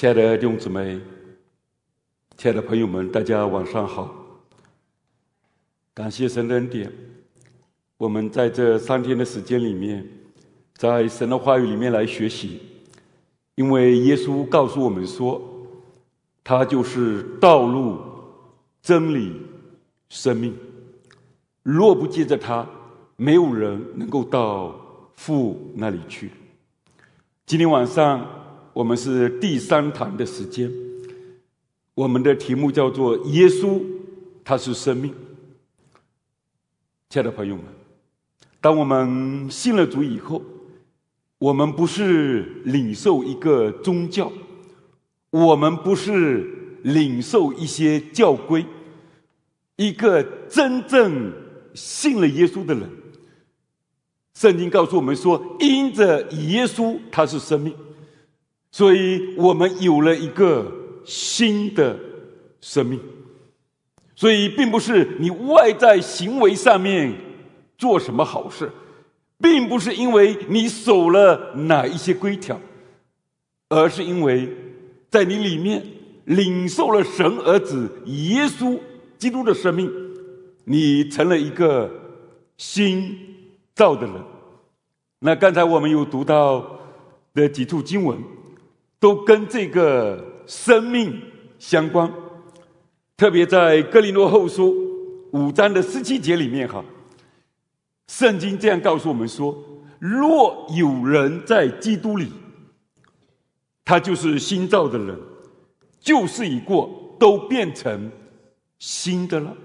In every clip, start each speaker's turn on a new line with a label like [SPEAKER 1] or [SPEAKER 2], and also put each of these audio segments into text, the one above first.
[SPEAKER 1] 亲爱的弟兄姊妹，亲爱的朋友们，大家晚上好。感谢神的恩典，我们在这3天的时间里面，在神的话语里面来学习。因为耶稣告诉我们说，他就是道路、真理、生命，若不借着他，没有人能够到父那里去。今天晚上我们是第3堂的时间，我们的题目叫做耶稣他是生命。亲爱的朋友们，当我们信了主以后，我们不是领受一个宗教，我们不是领受一些教规，一个真正信了耶稣的人，圣经告诉我们说，因着耶稣他是生命，所以我们有了一个新的生命。所以并不是你外在行为上面做什么好事，并不是因为你守了哪一些规条，而是因为在你里面领受了神儿子耶稣基督的生命，你成了一个新造的人。那刚才我们有读到的几处经文都跟这个生命相关，特别在哥林多后书5章的17节里面圣经这样告诉我们说，若有人在基督里，他就是新造的人，旧事已过，都变成新的了。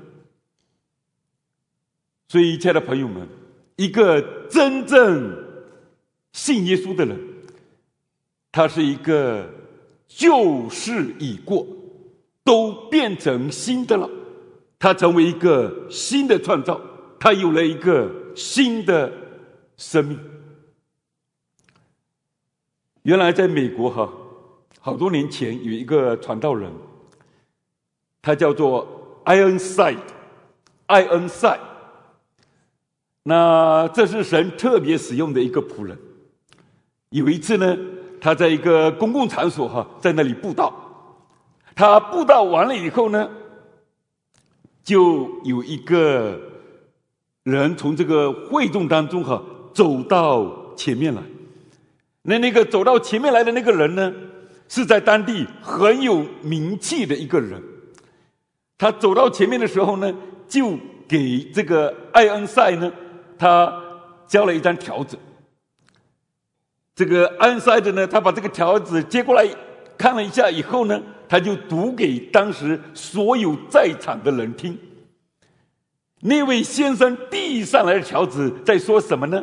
[SPEAKER 1] 所以亲爱的朋友们，一个真正信耶稣的人，他是一个旧事已过，都变成新的了，他成为一个新的创造，他有了一个新的生命。原来在美国好多年前有一个传道人，他叫做艾恩赛。那这是神特别使用的一个仆人。有一次呢，他在一个公共场所在那里布道，他布道完了以后呢，就有一个人从这个会众当中走到前面来。那个走到前面来的那个人呢，是在当地很有名气的一个人。他走到前面的时候呢，就给这个艾恩赛呢，他交了一张条子。这个艾恩赛的呢，他把这个条子接过来看了一下以后呢，他就读给当时所有在场的人听。那位先生递上来的条子在说什么呢？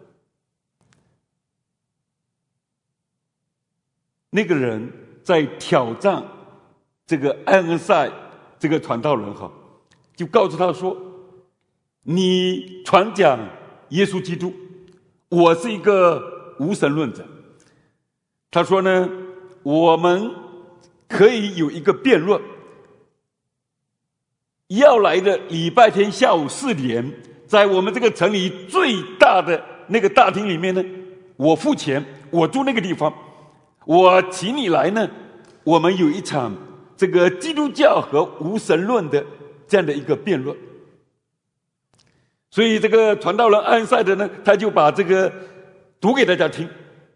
[SPEAKER 1] 那个人在挑战这个艾恩赛这个传道人就告诉他说，你传讲耶稣基督，我是一个无神论者。他说呢，我们可以有一个辩论，要来的礼拜天下午4点，在我们这个城里最大的那个大厅里面呢，我付钱，我住那个地方，我请你来呢，我们有一场这个基督教和无神论的这样的一个辩论。所以这个传道人安塞的呢，他就把这个读给大家听。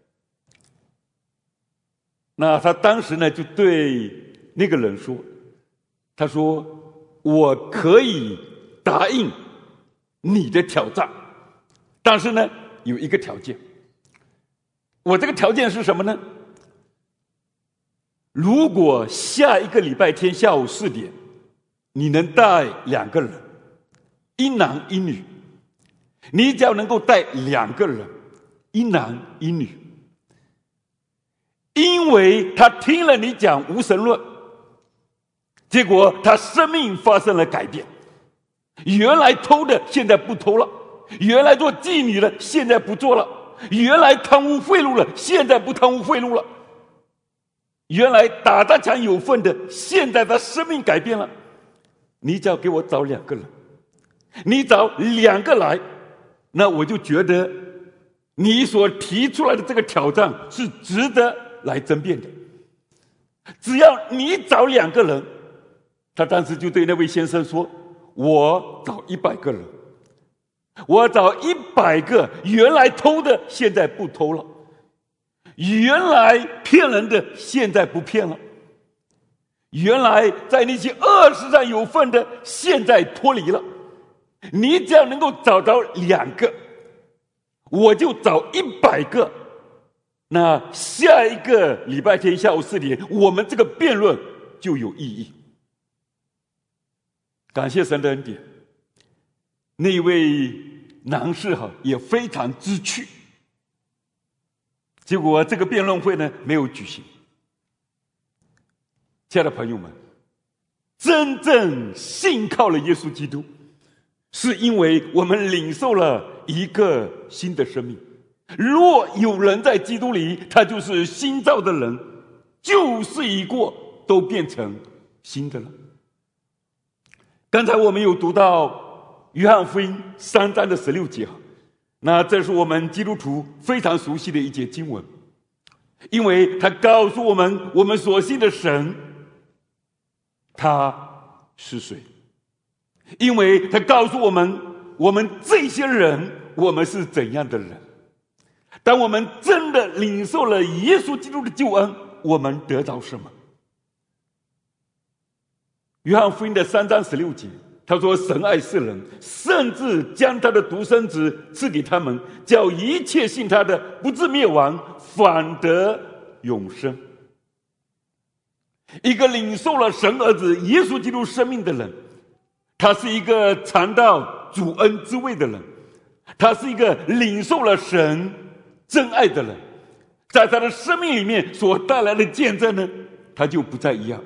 [SPEAKER 1] 那他当时呢，就对那个人说，他说，我可以答应你的挑战，但是呢，有一个条件。我这个条件是什么呢？如果下一个礼拜天下午4点，你能带2个人，一男一女，你只要能够带2个人，一男一女，因为他听了你讲无神论，结果他生命发生了改变，原来偷的现在不偷了，原来做妓女的现在不做了，原来贪污贿赂了现在不贪污贿赂了，原来打砸抢有份的现在他生命改变了。你只要给我找2个人，你找2个来，那我就觉得你所提出来的这个挑战是值得来争辩的。 只要你找2个人。他当时就对那位先生说，我找100个人，我找100个原来偷的现在不偷了，原来骗人的现在不骗了，原来在那些恶事上有份的现在脱离了。你只要能够找到2个，我就找100个。那下一个礼拜天下午4点，我们这个辩论就有意义。感谢神的恩典，那位男士也非常知趣。结果这个辩论会呢没有举行。亲爱的朋友们，真正信靠了耶稣基督，是因为我们领受了一个新的生命。若有人在基督里，他就是新造的人，旧事已过，都变成新的了。刚才我们有读到约翰福音3章的16节，那这是我们基督徒非常熟悉的一节经文，因为他告诉我们，我们所信的神他是谁，因为他告诉我们，我们这些人我们是怎样的人。当我们真的领受了耶稣基督的救恩，我们得到什么？约翰福音的3章16节，他说，神爱世人，甚至将他的独生子赐给他们，叫一切信他的不至灭亡，反得永生。一个领受了神儿子耶稣基督生命的人，他是一个尝到主恩之味的人，他是一个领受了神真爱的人，在他的生命里面所带来的见证呢，他就不再一样。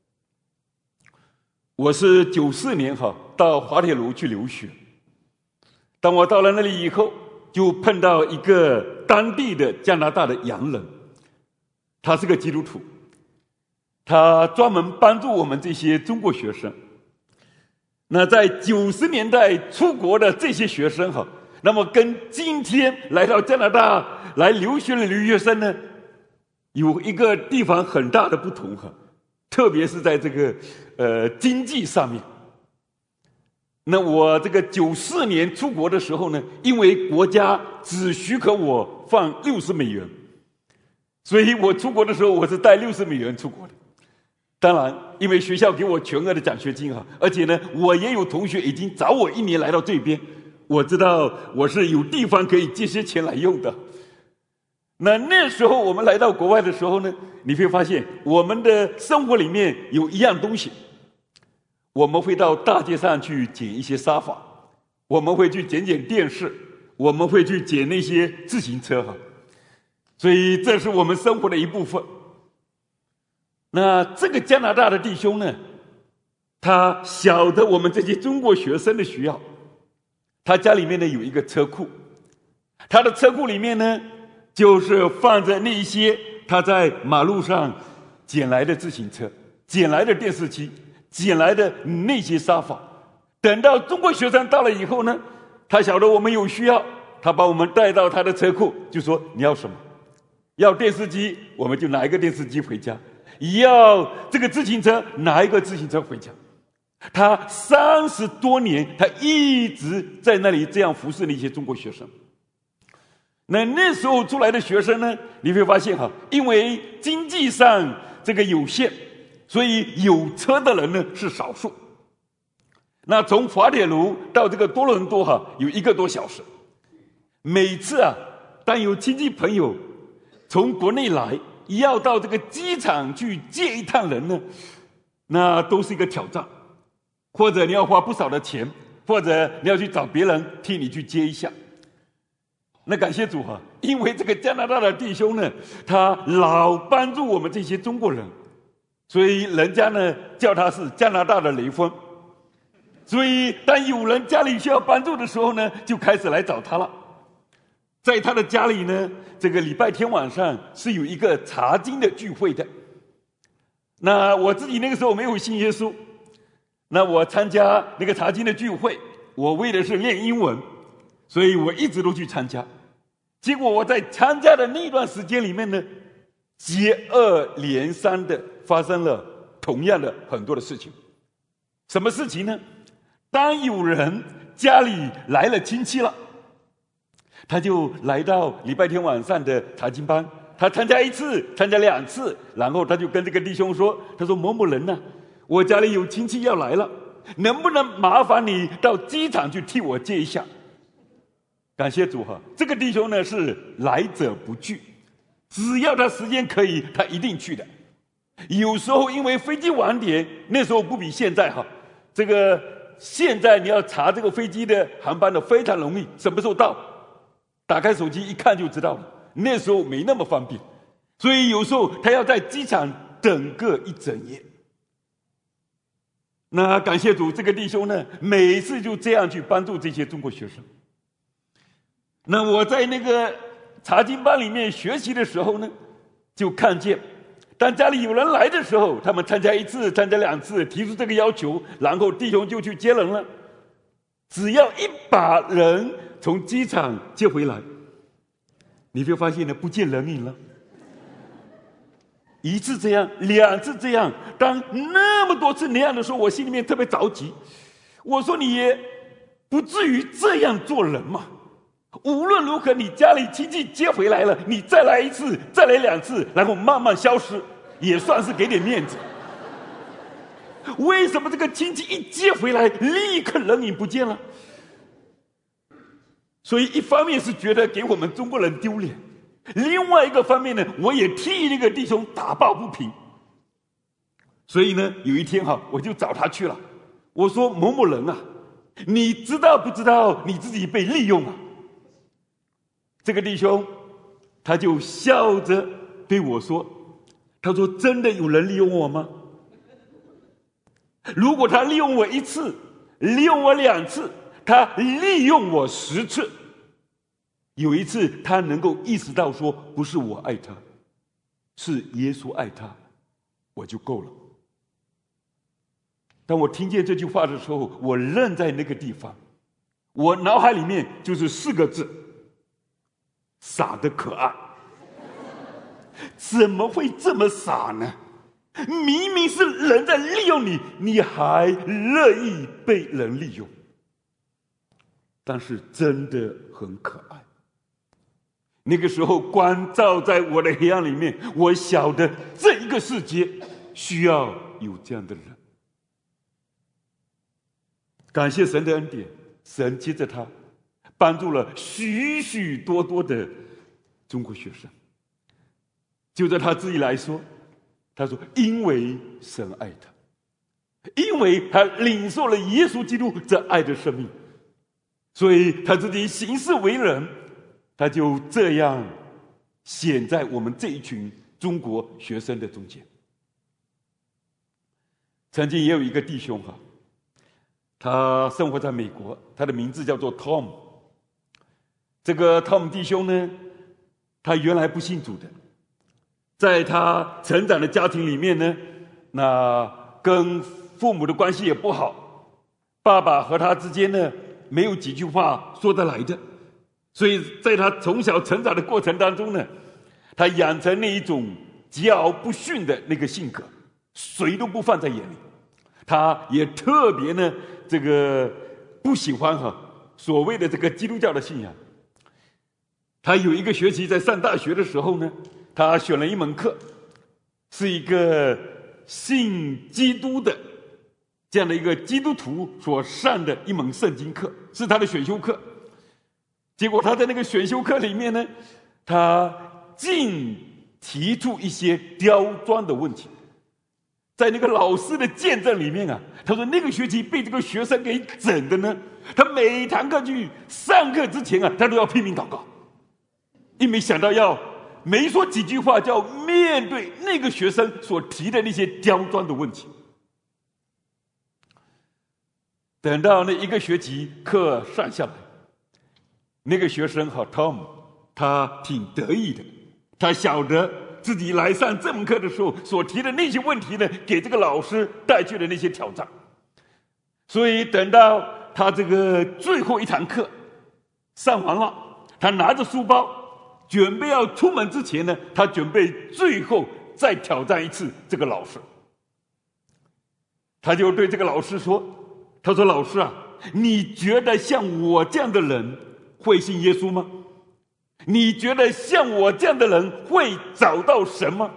[SPEAKER 1] 我是94年到滑铁卢去留学，当我到了那里以后，就碰到一个当地的加拿大的洋人，他是个基督徒，他专门帮助我们这些中国学生。那在90年代出国的这些学生那么跟今天来到加拿大来留学的留学生呢，有一个地方很大的不同特别是在这个经济上面。那我这个94年出国的时候呢，因为国家只许可我放60美元，所以我出国的时候我是带60美元出国的。当然因为学校给我全额的奖学金而且呢我也有同学已经早我1年来到这边，我知道我是有地方可以借些钱来用的。那时候我们来到国外的时候呢，你会发现我们的生活里面有一样东西，我们会到大街上去捡一些沙发，我们会去捡电视，我们会去捡那些自行车所以这是我们生活的一部分。那这个加拿大的弟兄呢，他晓得我们这些中国学生的需要，他家里面呢有一个车库，他的车库里面呢就是放着那些他在马路上捡来的自行车，捡来的电视机，捡来的那些沙发。等到中国学生到了以后呢，他晓得我们有需要，他把我们带到他的车库，就说你要什么？要电视机，我们就拿一个电视机回家；要这个自行车，拿一个自行车回家。他30多年，他一直在那里这样服侍那些中国学生。那时候出来的学生呢，你会发现因为经济上这个有限，所以有车的人呢是少数。那从滑铁卢到这个多伦多有1个多小时。每次当有亲戚朋友从国内来，要到这个机场去接一趟人呢，那都是一个挑战，或者你要花不少的钱，或者你要去找别人替你去接一下。那感谢主因为这个加拿大的弟兄呢，他老帮助我们这些中国人，所以人家呢叫他是加拿大的雷锋。所以当有人家里需要帮助的时候呢，就开始来找他了。在他的家里呢，这个礼拜天晚上是有一个查经的聚会的。那我自己那个时候没有信耶稣，那我参加那个查经的聚会，我为的是练英文，所以我一直都去参加。结果我在参加的那段时间里面呢， 接二连三的发生了同样的很多的事情。什么事情呢？当有人家里来了亲戚了，他就来到礼拜天晚上的查经班，他参加一次，参加2次，然后他就跟这个弟兄说，他说某某人呢，我家里有亲戚要来了，能不能麻烦你到机场去替我接一下？感谢主哈，这个弟兄呢是来者不拒，只要他时间可以，他一定去的。有时候因为飞机晚点，那时候不比现在哈，这个现在你要查这个飞机的航班的非常容易，什么时候到，打开手机一看就知道了。那时候没那么方便，所以有时候他要在机场等个一整夜。那感谢主，这个弟兄呢，每次就这样去帮助这些中国学生。那我在那个查经班里面学习的时候呢，就看见当家里有人来的时候，他们参加1次，参加2次，提出这个要求，然后弟兄就去接人了。只要一把人从机场接回来，你会发现呢，不见人影了。1次这样，2次这样，当那么多次那样的时候，我心里面特别着急。我说你也不至于这样做人嘛。无论如何，你家里亲戚接回来了，你再来1次，再来2次，然后慢慢消失，也算是给点面子。为什么这个亲戚一接回来，立刻人影不见了？所以一方面是觉得给我们中国人丢脸，另外一个方面呢，我也替那个弟兄打抱不平。所以呢，有一天哈，我就找他去了。我说某某人啊，你知道不知道你自己被利用了？这个弟兄他就笑着对我说，他说真的有人利用我吗？如果他利用我1次，利用我2次，他利用我10次，有一次他能够意识到说，不是我爱他，是耶稣爱他，我就够了。当我听见这句话的时候，我愣在那个地方，我脑海里面就是4个字：傻得可爱。怎么会这么傻呢？明明是人在利用你，你还乐意被人利用。但是真的很可爱。那个时候光照在我的黑暗里面，我晓得这一个世界需要有这样的人。感谢神的恩典，神接着他帮助了许许多多的中国学生。就在他自己来说，他说因为神爱他，因为他领受了耶稣基督这爱的生命，所以他自己行事为人，他就这样显在我们这一群中国学生的中间。曾经也有一个弟兄他生活在美国，他的名字叫做 Tom。 这个 Tom 弟兄呢，他原来不信主的，在他成长的家庭里面呢，那跟父母的关系也不好，爸爸和他之间呢没有几句话说得来的，所以在他从小成长的过程当中呢，他养成那一种桀骜不驯的那个性格，谁都不放在眼里。他也特别呢这个不喜欢所谓的这个基督教的信仰。他有一个学期在上大学的时候呢，他选了一门课，是一个信基督的这样的一个基督徒所上的一门圣经课，是他的选修课。结果他在那个选修课里面呢，他竟提出一些刁钻的问题。在那个老师的见证里面他说那个学期被这个学生给整的呢，他每堂课去上课之前他都要拼命祷告，因为想到要没说几句话就要面对那个学生所提的那些刁钻的问题。等到那一个学期课上下来，那个学生Tom 他挺得意的，他晓得自己来上这门课的时候所提的那些问题呢，给这个老师带去的那些挑战。所以等到他这个最后一堂课上完了，他拿着书包准备要出门之前呢，他准备最后再挑战一次这个老师。他就对这个老师说，他说，老师啊，你觉得像我这样的人会信耶稣吗？你觉得像我这样的人会找到神吗？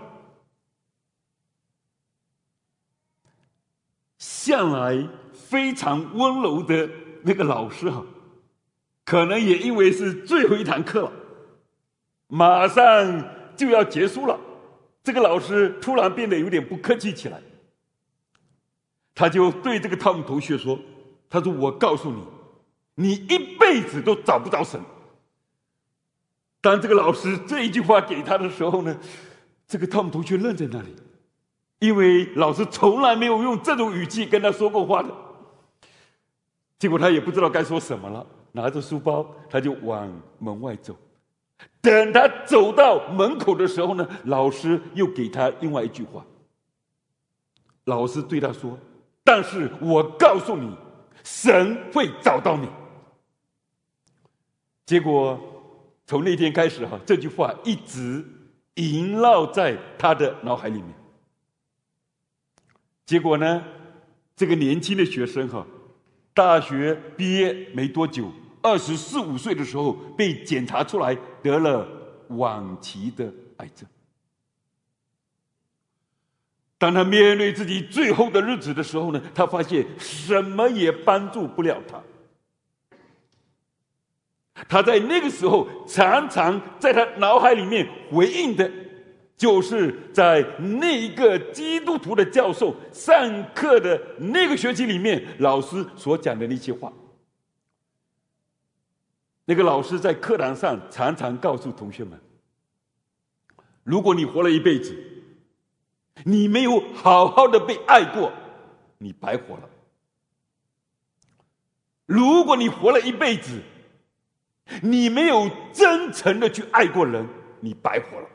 [SPEAKER 1] 向来非常温柔的那个老师可能也因为是最后一堂课了，马上就要结束了，这个老师突然变得有点不客气起来。他就对这个汤姆同学说，他说，我告诉你，你一辈子都找不着神。当这个老师这一句话给他的时候呢，这个汤姆同学愣在那里，因为老师从来没有用这种语气跟他说过话的。结果他也不知道该说什么了，拿着书包他就往门外走。等他走到门口的时候呢，老师又给他另外一句话。老师对他说，但是我告诉你，神会找到你。结果从那天开始这句话一直萦绕在他的脑海里面。结果呢，这个年轻的学生大学毕业没多久，24、25岁的时候被检查出来得了晚期的癌症。当他面对自己最后的日子的时候呢，他发现什么也帮助不了他。他在那个时候常常在他脑海里面回应的，就是在那一个基督徒的教授上课的那个学期里面老师所讲的那些话。那个老师在课堂上常常告诉同学们，如果你活了一辈子，你没有好好的被爱过，你白活了。如果你活了一辈子，你没有真诚的去爱过人，你白活了。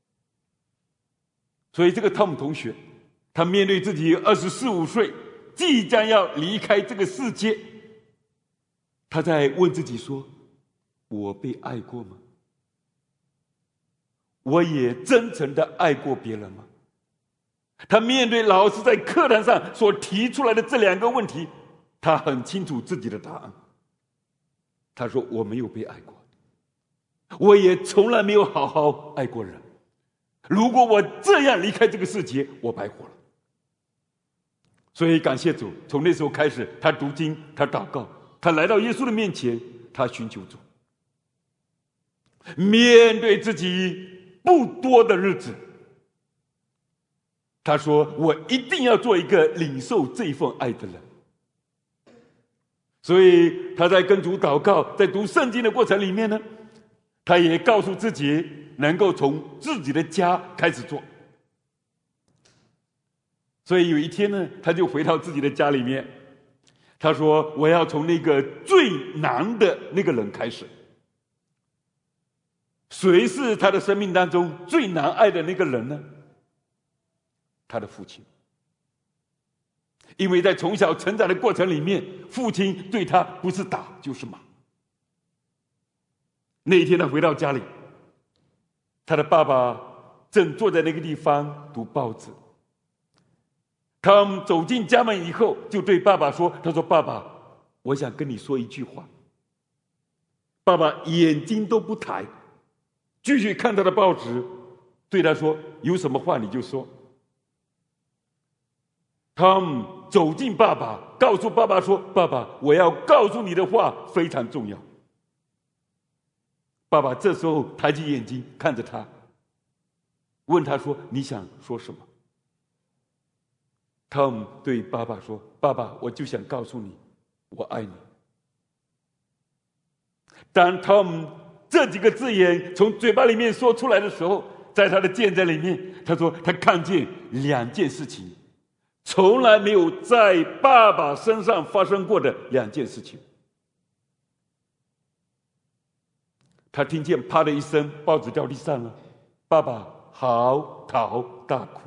[SPEAKER 1] 所以这个汤姆同学，他面对自己24、25岁即将要离开这个世界，他在问自己说，我被爱过吗？我也真诚的爱过别人吗？他面对老师在课堂上所提出来的这2个问题，他很清楚自己的答案。他说，我没有被爱过，我也从来没有好好爱过人。如果我这样离开这个世界，我白活了。所以感谢主，从那时候开始，他读经，他祷告，他来到耶稣的面前，他寻求主。面对自己不多的日子，他说，我一定要做一个领受这一份爱的人。所以他在跟主祷告，在读圣经的过程里面呢，他也告诉自己能够从自己的家开始做。所以有一天呢，他就回到自己的家里面，他说，我要从那个最难的那个人开始。谁是他的生命当中最难爱的那个人呢？他的父亲。因为在从小成长的过程里面，父亲对他不是打就是骂。那一天他回到家里，他的爸爸正坐在那个地方读报纸。他们走进家门以后，就对爸爸说，他说，爸爸，我想跟你说一句话。爸爸眼睛都不抬，继续看他的报纸，对他说，有什么话你就说。他们走进爸爸，告诉爸爸说，爸爸，我要告诉你的话非常重要。爸爸这时候抬起眼睛看着他，问他说，你想说什么？汤姆对爸爸说，爸爸，我就想告诉你，我爱你。当汤姆这几个字眼从嘴巴里面说出来的时候，在他的见证里面，他说他看见2件事情，从来没有在爸爸身上发生过的2件事情。他听见啪的一声，报纸掉地上了，爸爸嚎啕大哭。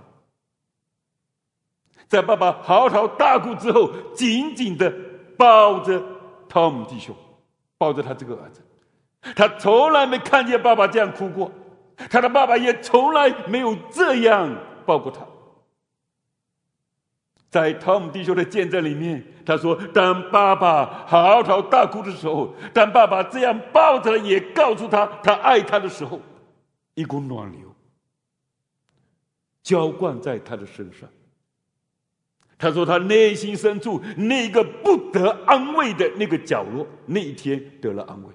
[SPEAKER 1] 在爸爸嚎啕大哭之后，紧紧的抱着汤姆弟兄，抱着他这个儿子， 他从来没看见爸爸这样哭过，他的爸爸也从来没有这样抱过他。在汤姆弟兄的见证里面，他说当爸爸嚎啕大哭的时候，当爸爸这样抱着也告诉他他爱他的时候，一股暖流浇灌在他的身上。他说他内心深处那个不得安慰的那个角落，那一天得了安慰。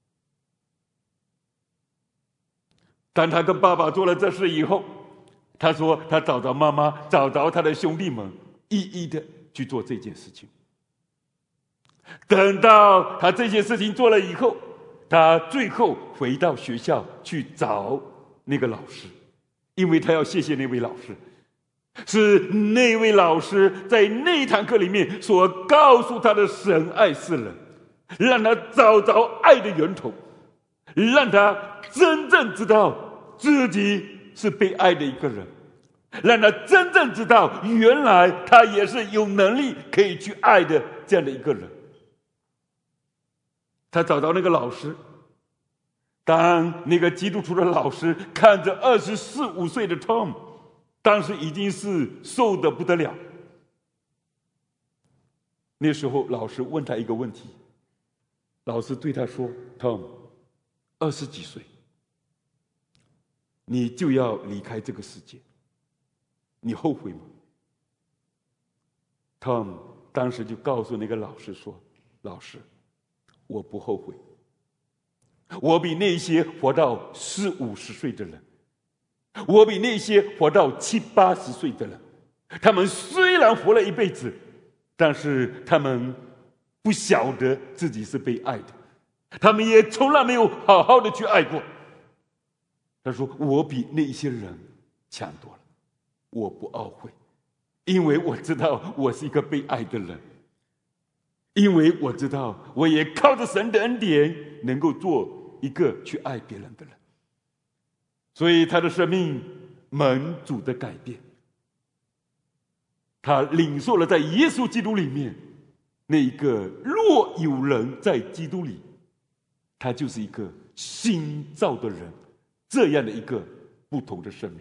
[SPEAKER 1] 当他跟爸爸做了这事以后，他说他找着妈妈，找着他的兄弟们，一一的去做这件事情。等到他这些事情做了以后，他最后回到学校去找那个老师，因为他要谢谢那位老师，是那位老师在那一堂课里面所告诉他的神爱世人，让他找着爱的源头，让他真正知道自己是被爱的一个人，让他真正知道原来他也是有能力可以去爱的这样的一个人。他找到那个老师，当那个基督徒的老师看着24、25岁的 Tom， 当时已经是瘦得不得了。那时候老师问他一个问题，老师对他说 Tom， 20几岁你就要离开这个世界，你后悔吗？ Tom 当时就告诉那个老师说，老师，我不后悔，我比那些活到40、50岁的人，我比那些活到70、80岁的人，他们虽然活了一辈子，但是他们不晓得自己是被爱的，他们也从来没有好好的去爱过。他说我比那些人强多了，我不懊悔，因为我知道我是一个被爱的人，因为我知道我也靠着神的恩典能够做一个去爱别人的人。所以他的生命蒙主的改变，他领受了在耶稣基督里面那一个若有人在基督里，他就是一个新造的人，这样的一个不同的生命。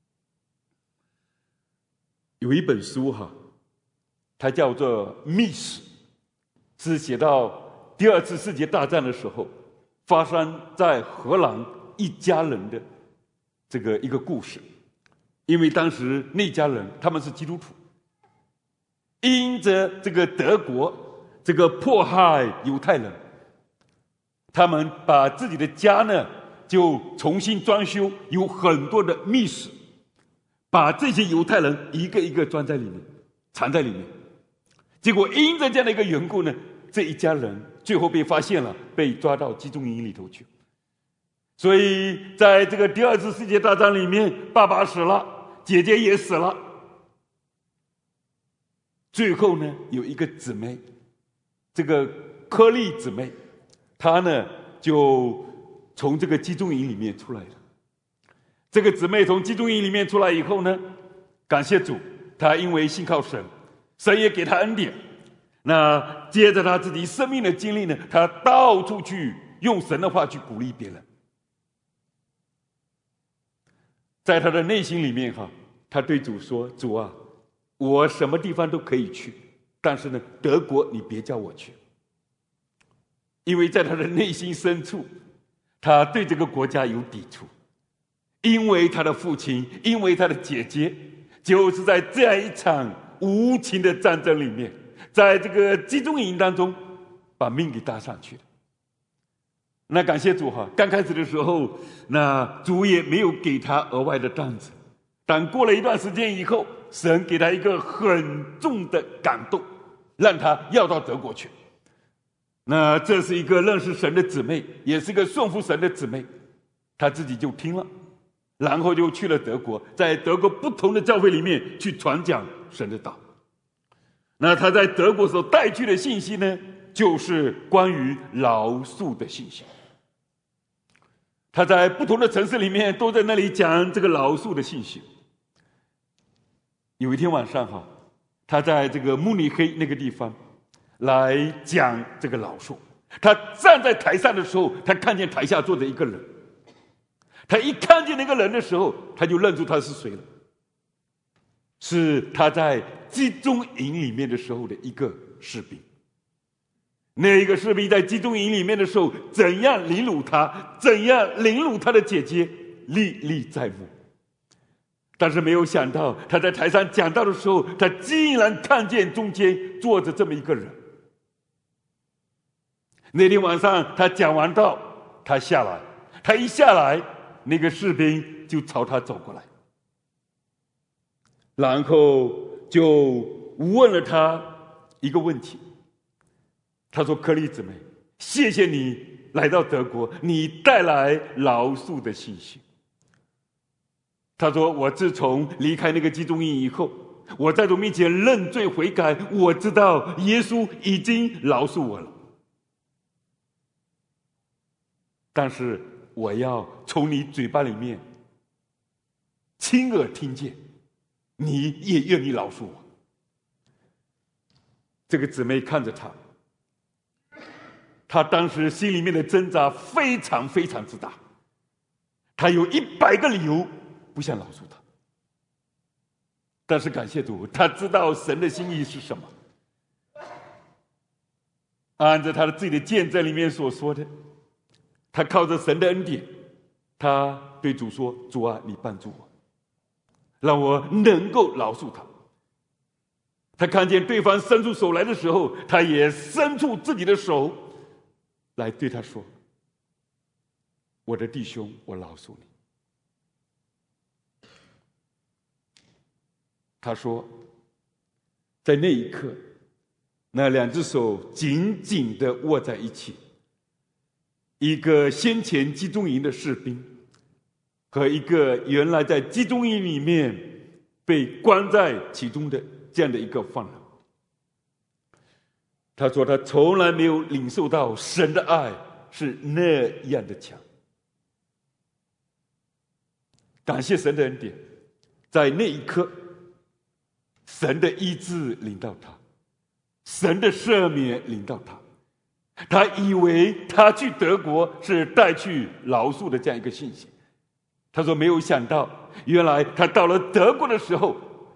[SPEAKER 1] 有一本书它叫做《密史》，是写到第2次世界大战的时候发生在荷兰一家人的这个一个故事。因为当时那家人他们是基督徒，因着这个德国这个迫害犹太人，他们把自己的家呢就重新装修，有很多的密室，把这些犹太人一个一个装在里面，藏在里面。结果因着这样的一个缘故呢，这一家人最后被发现了，被抓到集中营里头去。所以在这个第2次世界大战里面，爸爸死了，姐姐也死了，最后呢有一个姊妹，这个柯利姊妹，她呢就从这个集中营里面出来了。这个姊妹从集中营里面出来以后呢，感谢主，她因为信靠神，神也给她恩典。那接着她自己生命的经历呢，她到处去用神的话去鼓励别人。在她的内心里面她对主说，主啊，我什么地方都可以去，但是呢德国你别叫我去。因为在她的内心深处，她对这个国家有抵触，因为她的父亲，因为她的姐姐，就是在这样一场无情的战争里面，在这个集中营当中把命给搭上去了。那感谢主刚开始的时候，那主也没有给他额外的担子，但过了一段时间以后，神给他一个很重的感动，让他要到德国去。那这是一个认识神的姊妹，也是一个顺服神的姊妹，她自己就听了，然后就去了德国，在德国不同的教会里面去传讲神的道。那他在德国所带去的信息呢，就是关于饶恕的信息。他在不同的城市里面都在那里讲这个饶恕的信息。有一天晚上他在这个慕尼黑那个地方来讲这个饶恕， 他站在台上的时候，他看见台下坐着一个人。他一看见那个人的时候，他就认出他是谁了，是他在集中营里面的时候的一个士兵。那一个士兵在集中营里面的时候，怎样凌辱他，怎样凌辱他的姐姐，历历在目。但是没有想到，他在台上讲道的时候，他竟然看见中间坐着这么一个人。那天晚上他讲完道，他下来，他一下来，那个士兵就朝他走过来，然后就问了他一个问题。他说：柯利姊妹，谢谢你来到德国，你带来饶恕的信息。他说：我自从离开那个集中营以后，我在主面前认罪悔改，我知道耶稣已经饶恕我了。但是我要从你嘴巴里面亲耳听见，你也愿意饶恕我。这个姊妹看着他，他当时心里面的挣扎非常非常之大，他有100个理由不想饶恕他。但是感谢主，他知道神的心意是什么。按照他的自己的见证里面所说的，他靠着神的恩典，他对主说：主啊，你帮助我，让我能够饶恕他。他看见对方伸出手来的时候，他也伸出自己的手来对他说：我的弟兄，我饶恕你。他说，在那一刻，那2只手紧紧地握在一起，一个先前集中营的士兵和一个原来在集中营里面被关在其中的这样的一个犯人。他说他从来没有领受到神的爱是那样的强。感谢神的恩典，在那一刻，神的医治临到他，神的赦免临到他。他以为他去德国是带去饶恕的这样一个信息。他说没有想到，原来他到了德国的时候，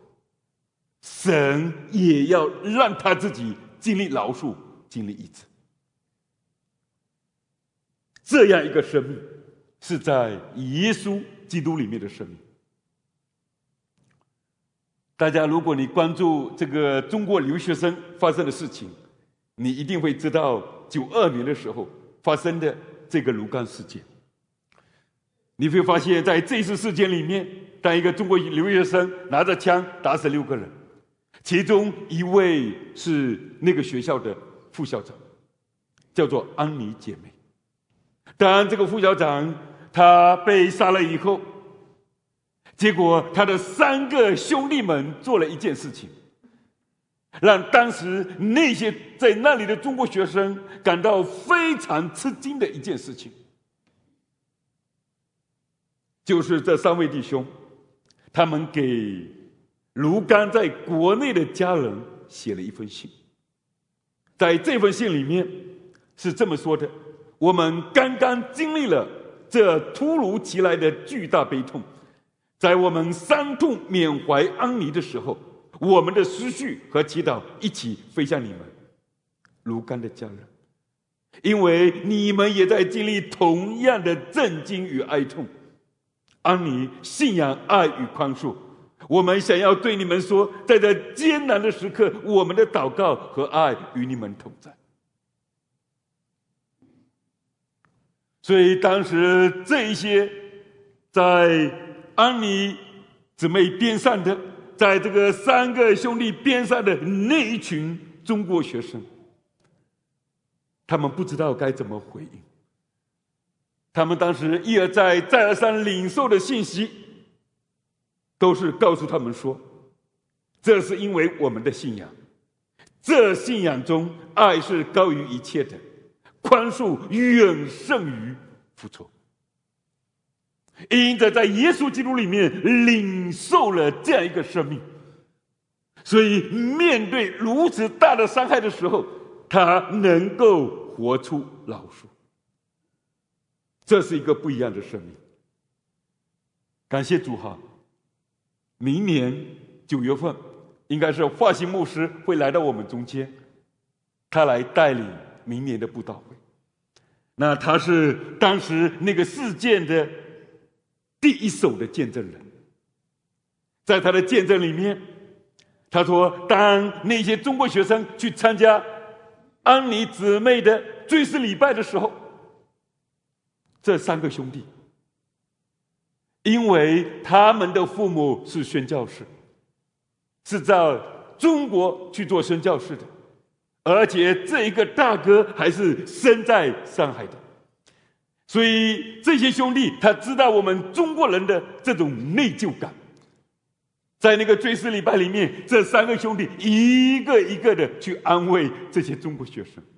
[SPEAKER 1] 神也要让他自己经历饶恕，经历医治。这样一个生命是在耶稣基督里面的生命。大家如果你关注这个中国留学生发生的事情，你一定会知道92年的时候发生的这个卢甘事件。你会发现在这次事件里面，当一个中国留学生拿着枪打死6个人，其中一位是那个学校的副校长，叫做安妮姐妹。当这个副校长他被杀了以后，结果他的3个兄弟们做了一件事情，让当时那些在那里的中国学生感到非常吃惊的一件事情，就是这3位弟兄，他们给卢甘在国内的家人写了一封信。在这封信里面是这么说的：我们刚刚经历了这突如其来的巨大悲痛，在我们伤痛缅怀安妮的时候，我们的思绪和祈祷一起飞向你们卢甘的家人，因为你们也在经历同样的震惊与哀痛。安妮信仰爱与宽恕，我们想要对你们说，在这艰难的时刻，我们的祷告和爱与你们同在。所以当时这一些在安妮姊妹边上的，在这个3个兄弟边上的那一群中国学生，他们不知道该怎么回应。他们当时一而再再而三领受的信息，都是告诉他们说，这是因为我们的信仰，这信仰中爱是高于一切的，宽恕远胜于付出。因着在耶稣基督里面领受了这样一个生命，所以面对如此大的伤害的时候，他能够活出老树。这是一个不一样的生命。感谢主哈！明年9月份，应该是华兴牧师会来到我们中间，他来带领明年的布道会。那他是当时那个事件的第一手的见证人。在他的见证里面，他说，当那些中国学生去参加安妮姊妹的追思礼拜的时候，这3个兄弟因为他们的父母是宣教士，是在中国去做宣教士的，而且这一个大哥还是生在上海的，所以这些兄弟他知道我们中国人的这种内疚感。在那个追思礼拜里面，这3个兄弟一个一个的去安慰这些中国学生。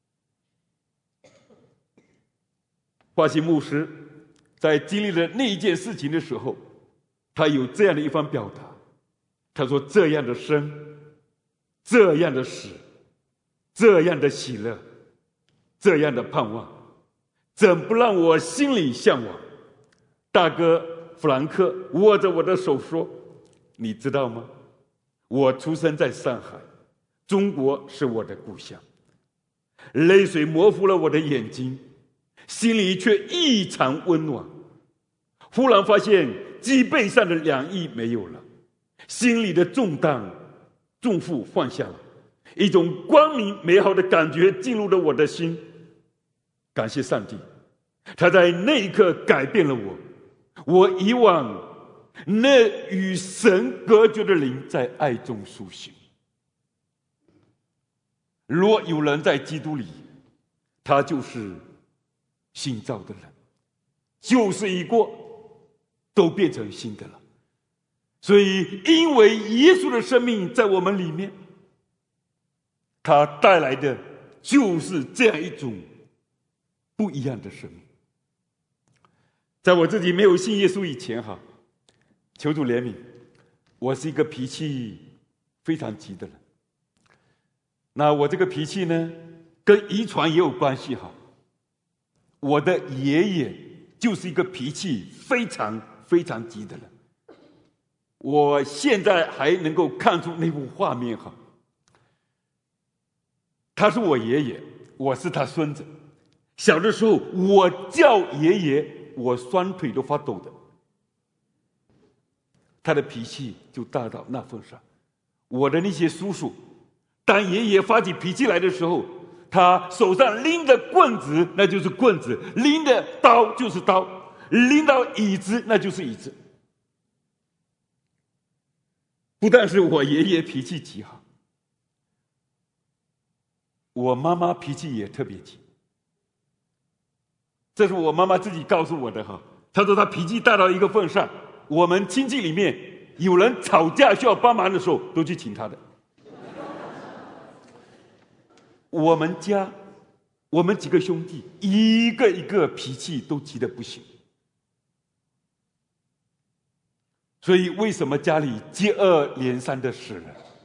[SPEAKER 1] 华兴牧师在经历了那一件事情的时候，他有这样的一番表达。他说，这样的生，这样的死，这样的喜乐，这样的盼望，怎不让我心里向往？大哥弗兰克握着我的手说，你知道吗？我出生在上海，中国是我的故乡。泪水模糊了我的眼睛，心里却异常温暖。忽然发现脊背上的2翼没有了，心里的重负放下了，一种光明美好的感觉进入了我的心。感谢上帝，他在那一刻改变了我。我以往那与神隔绝的灵在爱中苏醒。若有人在基督里，他就是新造的人，旧事已过，都变成新的了。所以因为耶稣的生命在我们里面，他带来的就是这样一种不一样的生命。在我自己没有信耶稣以前哈，求主怜悯，我是一个脾气非常急的人。那我这个脾气呢，跟遗传也有关系哈。我的爷爷就是一个脾气非常非常急的人。我现在还能够看出那幅画面哈。他是我爷爷，我是他孙子。小的时候我叫爷爷，我双腿都发抖的。他的脾气就大到那份上。我的那些叔叔，当爷爷发起脾气来的时候，他手上拎着棍子，那就是棍子；拎着刀就是刀；拎到椅子，那就是椅子。不但是我爷爷脾气极好，我妈妈脾气也特别急。这是我妈妈自己告诉我的哈。她说她脾气大到一个份上，我们亲戚里面有人吵架需要帮忙的时候，都去请她的。我们家，我们几个兄弟，一个一个脾气都急得不行。所以为什么家里接二连三的死人？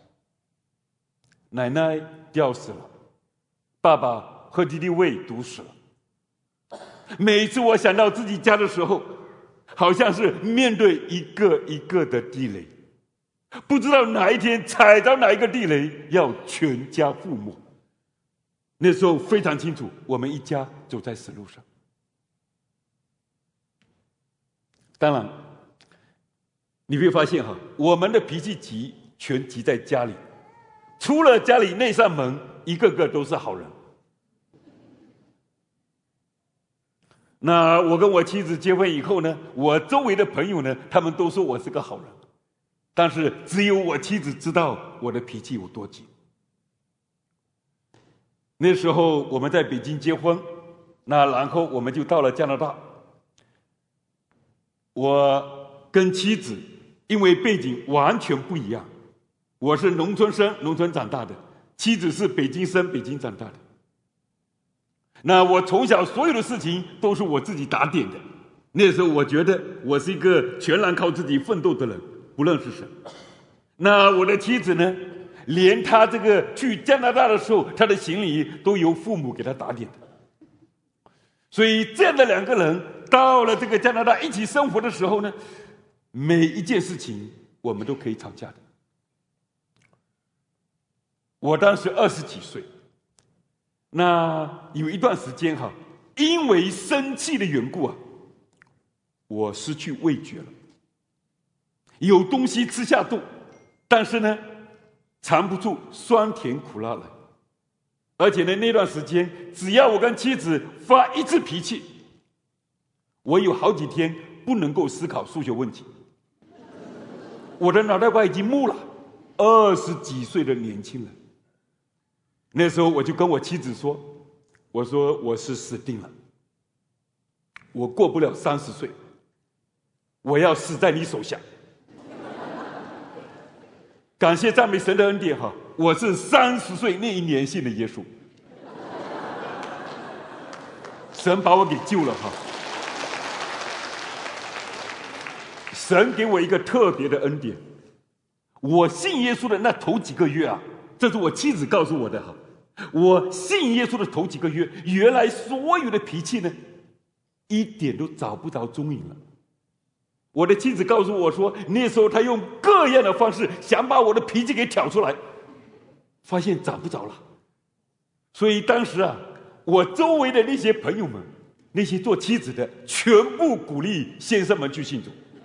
[SPEAKER 1] 奶奶吊死了，爸爸和弟弟卫毒死了。每次我想到自己家的时候，好像是面对一个一个的地雷，不知道哪一天踩到哪一个地雷，要全家覆没。那时候非常清楚，我们一家走在死路上。当然你会发现哈，我们的脾气急，全急在家里，出了家里那扇门，一个个都是好人。那我跟我妻子结婚以后呢，我周围的朋友呢，他们都说我是个好人，但是只有我妻子知道我的脾气有多急。那时候我们在北京结婚，那然后我们就到了加拿大。我跟妻子因为背景完全不一样，我是农村生，农村长大的，妻子是北京生，北京长大的。那我从小所有的事情都是我自己打点的。那时候我觉得我是一个全然靠自己奋斗的人，不认识神。那我的妻子呢， 连他这个去加拿大的时候，他的行李都由父母给他打点的。所以这样的两个人到了这个加拿大一起生活的时候呢，每一件事情我们都可以吵架的。我当时20几岁，那有一段时间因为生气的缘故我失去味觉了，有东西吃下肚，但是呢尝不出酸甜苦辣来。而且呢，那段时间只要我跟妻子发一次脾气，我有好几天不能够思考数学问题，我的脑袋瓜已经木了。20几岁的年轻人，那时候我就跟我妻子说，我说我是死定了，我过不了30岁，我要死在你手下。感谢赞美神的恩典我是30岁那一年信的耶稣，神把我给救了神给我一个特别的恩典。我信耶稣的那头几个月这是我妻子告诉我的我信耶稣的头几个月，原来所有的脾气呢，一点都找不着踪影了。我的妻子告诉我说，那时候她用各样的方式想把我的脾气给挑出来，发现找不着了。所以当时我周围的那些朋友们，那些做妻子的，全部鼓励先生们去信主。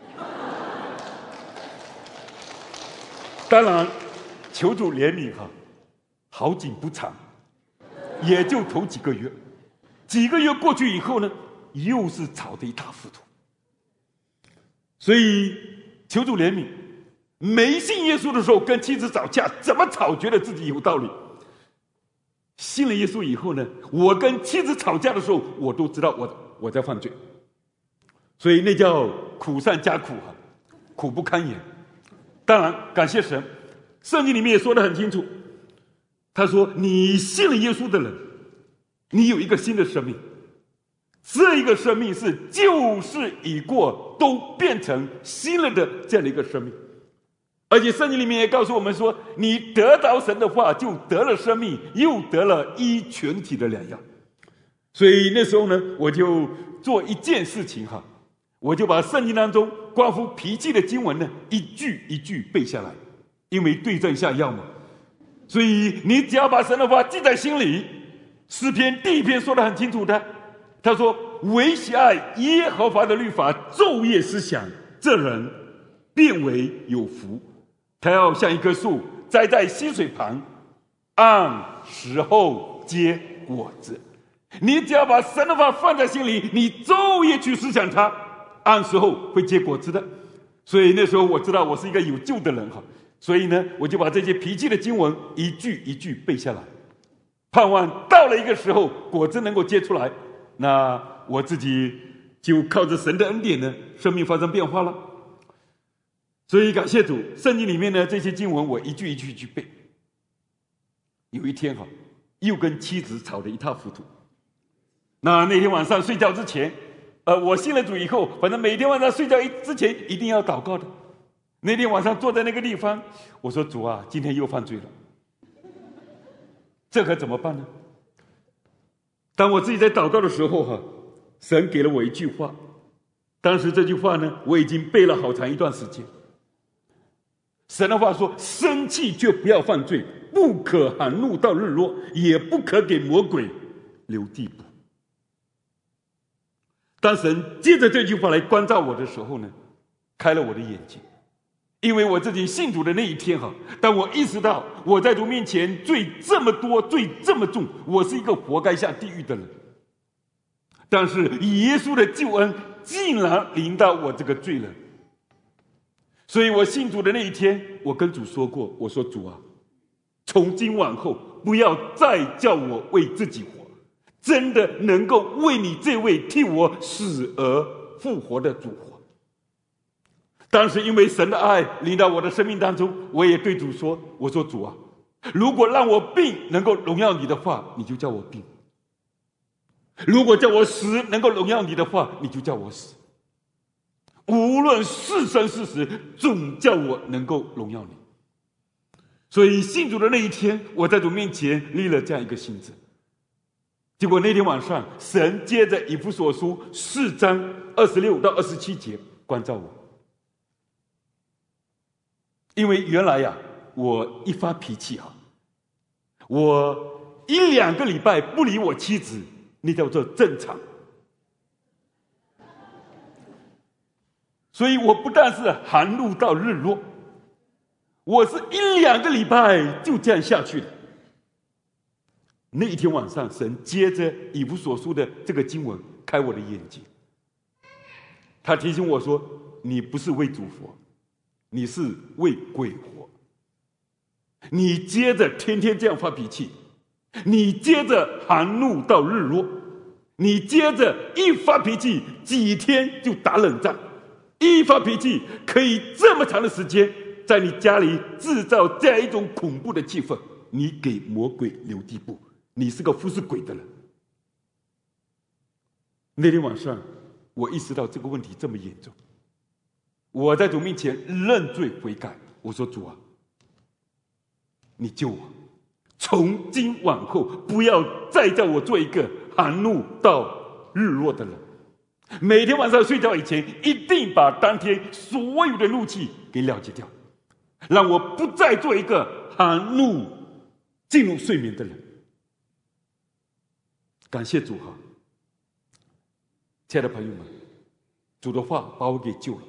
[SPEAKER 1] 当然求主怜悯好景不长，也就头几个月。几个月过去以后呢，又是吵得一塌糊涂。所以求主怜悯，没信耶稣的时候跟妻子吵架，怎么吵觉得自己有道理。信了耶稣以后呢，我跟妻子吵架的时候，我都知道我在犯罪。所以那叫苦上加苦苦不堪言。当然感谢神，圣经里面也说得很清楚，他说你信了耶稣的人，你有一个新的生命，这一个生命是旧事已过，都变成新了的这样的一个生命。而且圣经里面也告诉我们说，你得着神的话，就得了生命，又得了医全体的两样。所以那时候呢，我就做一件事情我就把圣经当中关乎脾气的经文呢，一句一句背下来，因为对症下药嘛。所以你只要把神的话记在心里。诗篇第1篇说得很清楚的，他说唯喜爱耶和华的律法，昼夜思想，这人变为有福。他要像一棵树栽在溪水旁，按时候结果子。你只要把神的话放在心里，你昼夜去思想它，按时候会结果子的。所以那时候我知道我是一个有救的人所以呢，我就把这些脾气的经文一句一句背下来，盼望到了一个时候果子能够结出来，那我自己就靠着神的恩典呢，生命发生变化了。所以感谢主，圣经里面呢这些经文我一句一句去背。有一天又跟妻子吵得一塌糊涂。那天晚上睡觉之前，我信了主以后，反正每天晚上睡觉之前一定要祷告的。那天晚上坐在那个地方，我说主啊，今天又犯罪了，这可怎么办呢？当我自己在祷告的时候神给了我一句话，当时这句话呢，我已经背了好长一段时间。神的话说，生气就不要犯罪，不可含怒到日落，也不可给魔鬼留地步。当神借着这句话来关照我的时候呢，开了我的眼睛。因为我自己信主的那一天当我意识到我在主面前罪这么多，罪这么重，我是一个活该下地狱的人。但是耶稣的救恩竟然临到我这个罪人。所以我信主的那一天，我跟主说过，我说主啊，从今往后不要再叫我为自己活，真的能够为你这位替我死而复活的主活。当时因为神的爱临到我的生命当中，我也对主说，我说主啊，如果让我病能够荣耀你的话，你就叫我病；如果叫我死能够荣耀你的话，你就叫我死。无论是生是死，总叫我能够荣耀你。 所以信主的那一天，我在主面前立了这样一个心志。结果那天晚上，神接着以弗所书4章26到27节关照我。因为原来我一发脾气我1-2个礼拜不理我妻子，那叫做正常。所以我不但是含怒到日落，我是1-2个礼拜就这样下去了。那一天晚上，神接着以弗所书的这个经文开我的眼睛，他提醒我说：你不是为主活，你是为鬼活。你接着天天这样发脾气，你接着含怒到日落，你接着一发脾气几天就打冷战，一发脾气可以这么长的时间在你家里制造这样一种恐怖的气氛，你给魔鬼留地步，你是个服侍鬼的人。那天晚上我意识到这个问题这么严重，我在主面前认罪悔改，我说：主啊，你救我，从今往后不要再叫我做一个含怒到日落的人。每天晚上睡觉以前，一定把当天所有的怒气给了结掉，让我不再做一个含怒进入睡眠的人。感谢主亲爱的朋友们，主的话把我给救了。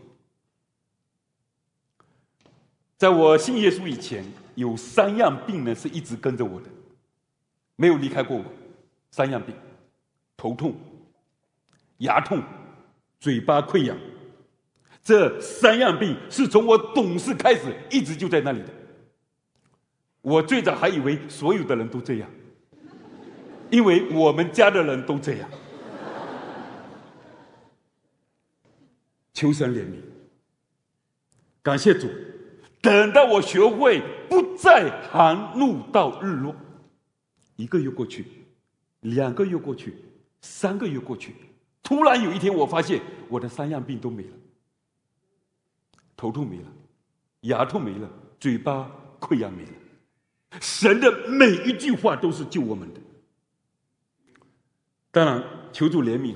[SPEAKER 1] 在我信耶稣以前，有3样病呢是一直跟着我的，没有离开过我。3样病：头痛、牙痛、嘴巴溃疡。这3样病是从我懂事开始一直就在那里的。我最早还以为所有的人都这样，因为我们家的人都这样。求神怜悯，感谢主。等到我学会不再含怒到日落，1个月过去，2个月过去，3个月过去，突然有一天我发现我的3样病都没了，头痛没了，牙痛没了，嘴巴溃疡没了。神的每一句话都是救我们的。当然求主怜悯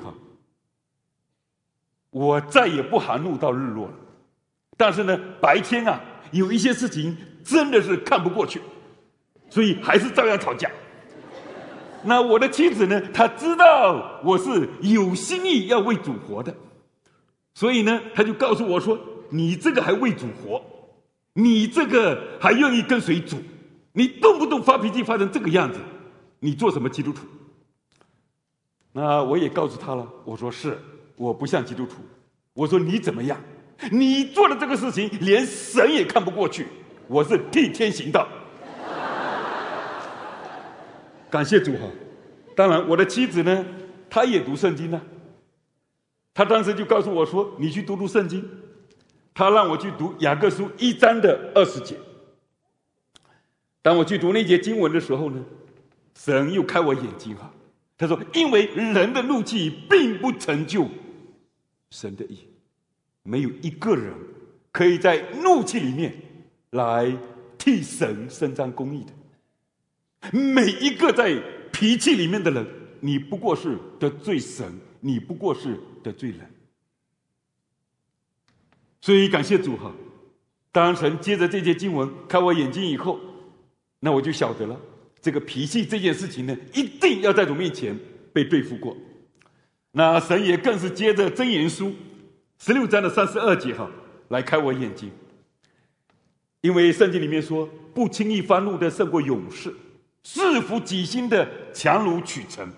[SPEAKER 1] 我再也不含怒到日落了。但是呢，白天有一些事情真的是看不过去，所以还是照样吵架。那我的妻子呢，她知道我是有心意要为主活的，所以呢，她就告诉我说：你这个还为主活，你这个还愿意跟随主，你动不动发脾气发成这个样子，你做什么基督徒？那我也告诉她了，我说是，我不像基督徒。我说你怎么样？你做的这个事情连神也看不过去，我是替天行道。感谢主当然我的妻子呢，她也读圣经她当时就告诉我说：你去读圣经。她让我去读雅各书1章的20节。当我去读那节经文的时候呢，神又开我眼睛他说：因为人的怒气并不成就神的意，没有一个人可以在怒气里面来替神伸张公义的。每一个在脾气里面的人，你不过是得罪神，你不过是得罪人。所以感谢主当神接着这节经文开我眼睛以后，那我就晓得了，这个脾气这件事情呢，一定要在主面前被对付过。那神也更是接着箴言书16章的32节来开我眼睛。因为圣经里面说，不轻易发怒的胜过勇士，制服己心的强如取成。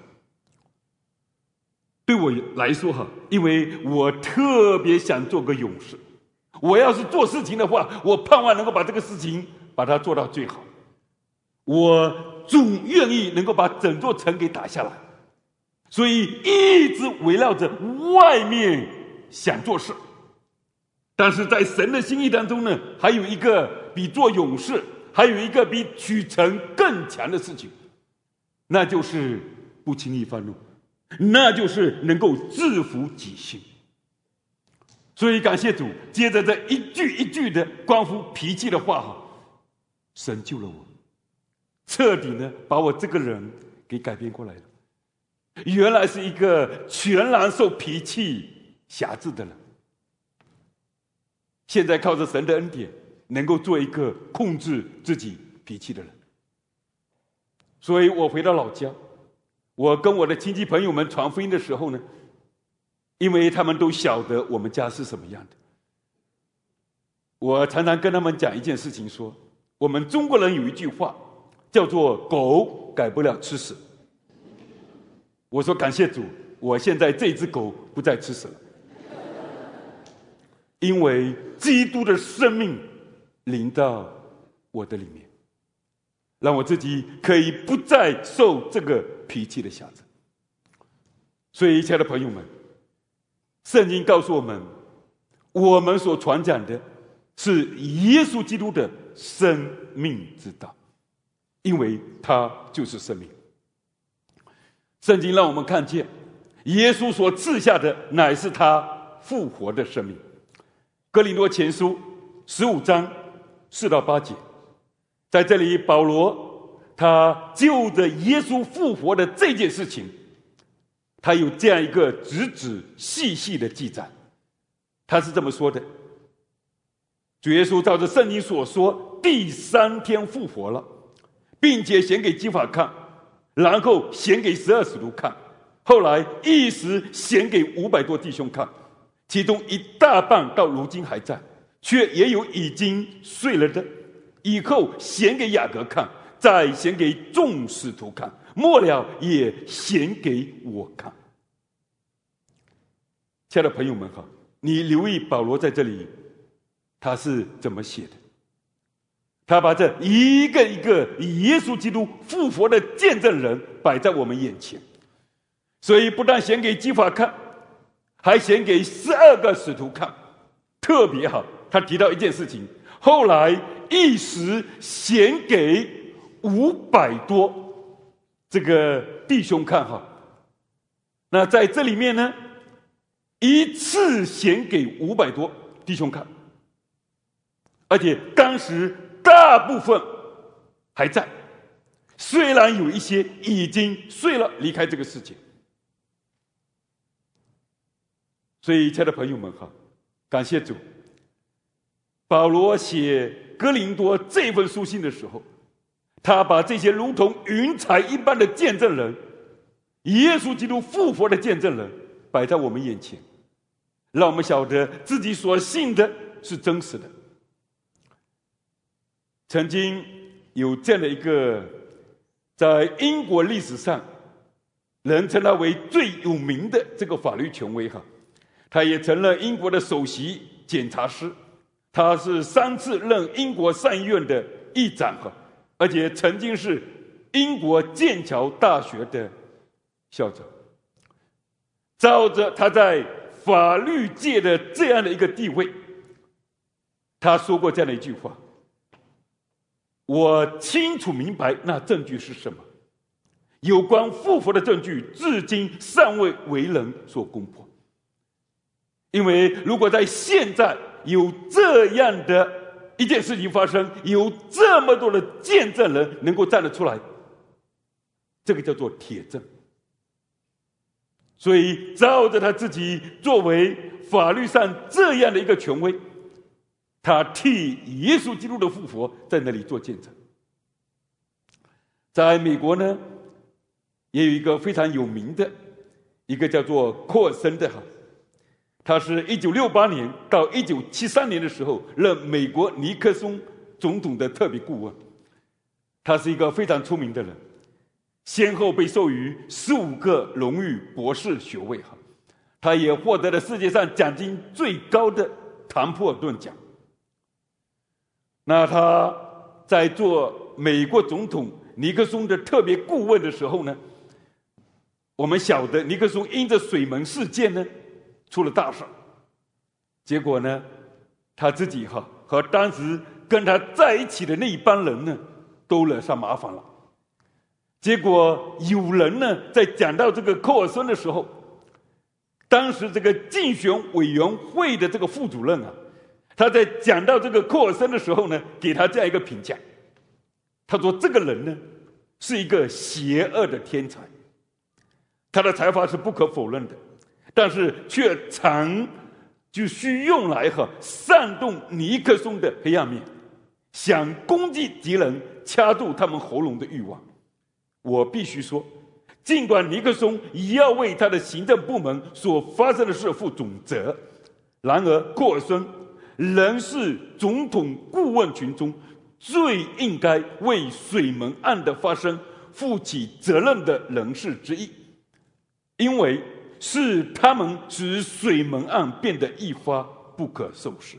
[SPEAKER 1] 对我来说因为我特别想做个勇士，我要是做事情的话，我盼望能够把这个事情把它做到最好，我总愿意能够把整座城给打下来，所以一直围绕着外面想做事。但是在神的心意当中呢，还有一个比做勇士，还有一个比取城更强的事情，那就是不轻易发怒，那就是能够制服己心。所以感谢主，接着这一句一句的关乎脾气的话神救了我，彻底呢把我这个人给改变过来了。原来是一个全然受脾气辖制的人，现在靠着神的恩典，能够做一个控制自己脾气的人。所以我回到老家，我跟我的亲戚朋友们传福音的时候呢，因为他们都晓得我们家是什么样的，我常常跟他们讲一件事情，说我们中国人有一句话叫做狗改不了吃屎。我说感谢主，我现在这只狗不再吃屎了，因为基督的生命临到我的里面，让我自己可以不再受这个脾气的辖制。所以亲爱的朋友们，圣经告诉我们，我们所传讲的是耶稣基督的生命之道，因为他就是生命。圣经让我们看见，耶稣所赐下的乃是他复活的生命。哥林多前书15章4到8节，在这里保罗他就着耶稣复活的这件事情，他有这样一个仔仔细细的记载。他是这么说的：主耶稣照着圣经所说，第3天复活了，并且显给基法看，然后显给12使徒看，后来一时显给500多弟兄看，其中一大半到如今还在，却也有已经睡了的。以后显给雅各看，再显给众使徒看，末了也显给我看。亲爱的朋友们好，你留意保罗在这里他是怎么写的。他把这一个一个耶稣基督复活的见证人摆在我们眼前，所以不但显给基法看，还显给12个使徒看。特别好，他提到一件事情，后来一时显给500多这个弟兄看哈。那在这里面呢，一次显给500多弟兄看，而且当时大部分还在，虽然有一些已经睡了，离开这个世界。所以亲爱的朋友们哈，感谢主，保罗写哥林多这份书信的时候，他把这些如同云彩一般的见证人，耶稣基督复活的见证人摆在我们眼前，让我们晓得自己所信的是真实的。曾经有这样的一个在英国历史上人称他为最有名的这个法律权威哈，他也曾任英国的首席检察师，他是3次任英国上议院的议长哈，而且曾经是英国剑桥大学的校长。照着他在法律界的这样的一个地位，他说过这样的一句话：我清楚明白那证据是什么，有关复活的证据至今尚未为人所攻破。因为如果在现在有这样的一件事情发生，有这么多的见证人能够站得出来，这个叫做铁证。所以照着他自己作为法律上这样的一个权威，他替耶稣基督的复活在那里做见证。在美国呢，也有一个非常有名的一个叫做寇尔森的哈，他是1968年到1973年的时候任美国尼克松总统的特别顾问，他是一个非常出名的人，先后被授予15个荣誉博士学位哈，他也获得了世界上奖金最高的唐普尔顿奖。那他在做美国总统尼克松的特别顾问的时候呢，我们晓得尼克松因着水门事件呢出了大事，结果呢他自己和当时跟他在一起的那一帮人呢都惹上麻烦了。结果有人呢在讲到这个寇尔森的时候，当时这个竞选委员会的这个副主任啊，他在讲到这个寇尔森的时候呢，给他这样一个评价， 他说这个人呢是一个邪恶的天才，他的才华是不可否认的，但是却常就需用来煽动尼克松的黑暗面，想攻击敌人，掐住他们喉咙的欲望。我必须说，尽管尼克松也要为他的行政部门所发生的事负总责，然而库尔森仍是总统顾问群中最应该为水门案的发生负起责任的人士之一，因为是他们使水门案变得一发不可收拾。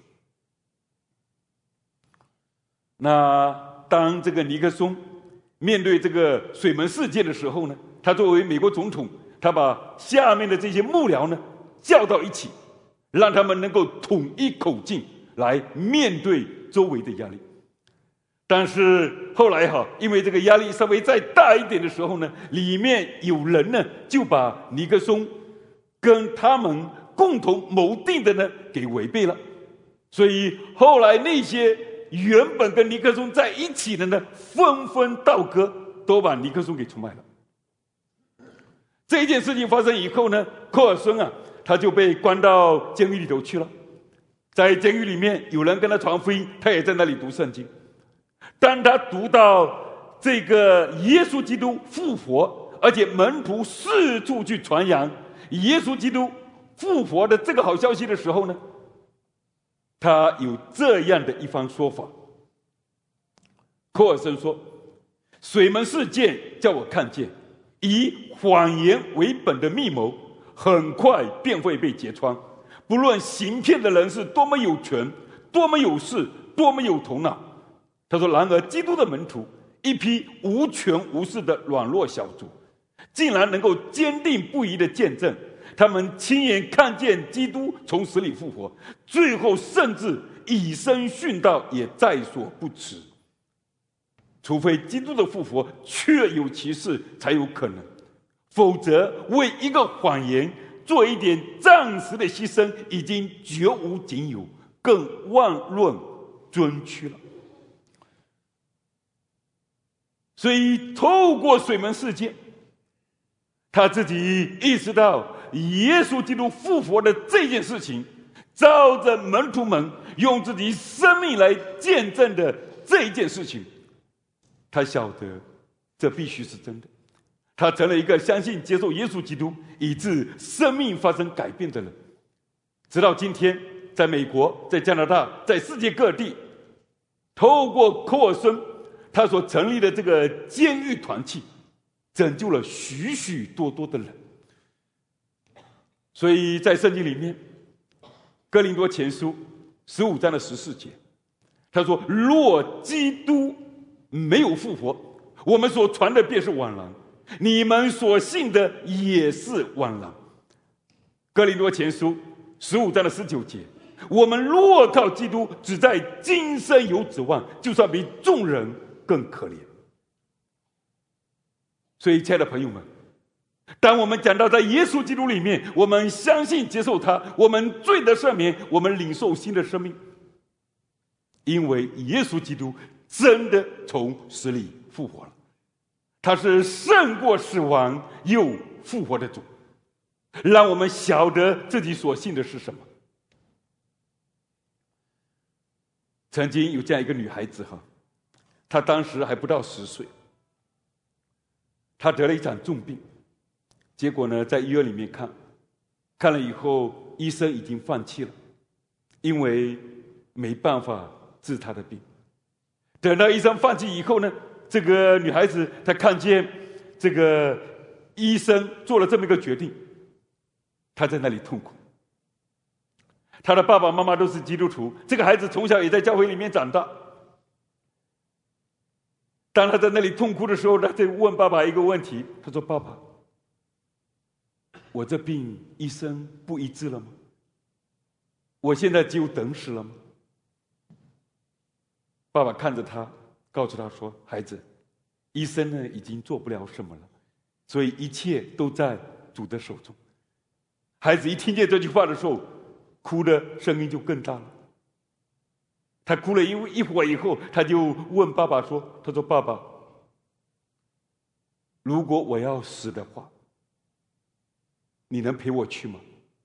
[SPEAKER 1] 那当这个尼克松面对这个水门事件的时候呢，他作为美国总统，他把下面的这些幕僚呢叫到一起，让他们能够统一口径来面对周围的压力。但是后来因为这个压力稍微再大一点的时候呢，里面有人呢就把尼克松跟他们共同谋定的呢给违背了，所以后来那些原本跟尼克松在一起的呢纷纷倒戈，都把尼克松给出卖了。这一件事情发生以后呢，库尔森他就被关到监狱里头去了。在监狱里面有人跟他传福音，他也在那里读圣经。当他读到这个耶稣基督复活，而且门徒四处去传扬耶稣基督复活的这个好消息的时候呢，他有这样的一番说法。库尔森说，水门事件叫我看见以谎言为本的密谋很快便会被揭穿，不论行骗的人是多么有权，多么有势，多么有头脑。他说，然而基督的门徒，一批无权无势的软弱小卒，竟然能够坚定不移的见证他们亲眼看见基督从死里复活，最后甚至以身殉道也在所不辞。除非基督的复活确有其事才有可能，否则为一个谎言做一点暂时的牺牲已经绝无仅有，更妄论尊屈了。所以透过水门事件，他自己意识到耶稣基督复活的这件事情，照着门徒们用自己生命来见证的这一件事情，他晓得这必须是真的。他成了一个相信接受耶稣基督以致生命发生改变的人。直到今天，在美国，在加拿大，在世界各地，透过库尔森他所成立的这个监狱团契，拯救了许许多多的人。所以在圣经里面，哥林多前书15章的14节，他说，若基督没有复活，我们所传的便是枉然，你们所信的也是枉然。哥林多前书15章的19节，我们若靠基督只在今生有指望，就算比众人更可怜。所以亲爱的朋友们，当我们讲到在耶稣基督里面，我们相信接受他，我们罪得赦免，我们领受新的生命，因为耶稣基督真的从死里复活了，他是胜过死亡又复活的主，让我们晓得自己所信的是什么。曾经有这样一个女孩子她当时还不到10岁，她得了一场重病，结果呢，在医院里面看了以后，医生已经放弃了，因为没办法治她的病。等到医生放弃以后呢，这个女孩子她看见这个医生做了这么一个决定，她在那里痛苦。她的爸爸妈妈都是基督徒，这个孩子从小也在教会里面长大。当她在那里痛哭的时候，她就问爸爸一个问题，她说，爸爸，我这病医生不医治了吗？我现在只有等死了吗？爸爸看着他，告诉他说，孩子，医生呢已经做不了什么了，所以一切都在主的手中。孩子一听见这句话的时候，哭的声音就更大了。 他哭了一会儿以后，他就问爸爸说：“他说爸爸，如果我要死的话，你能陪我去吗？”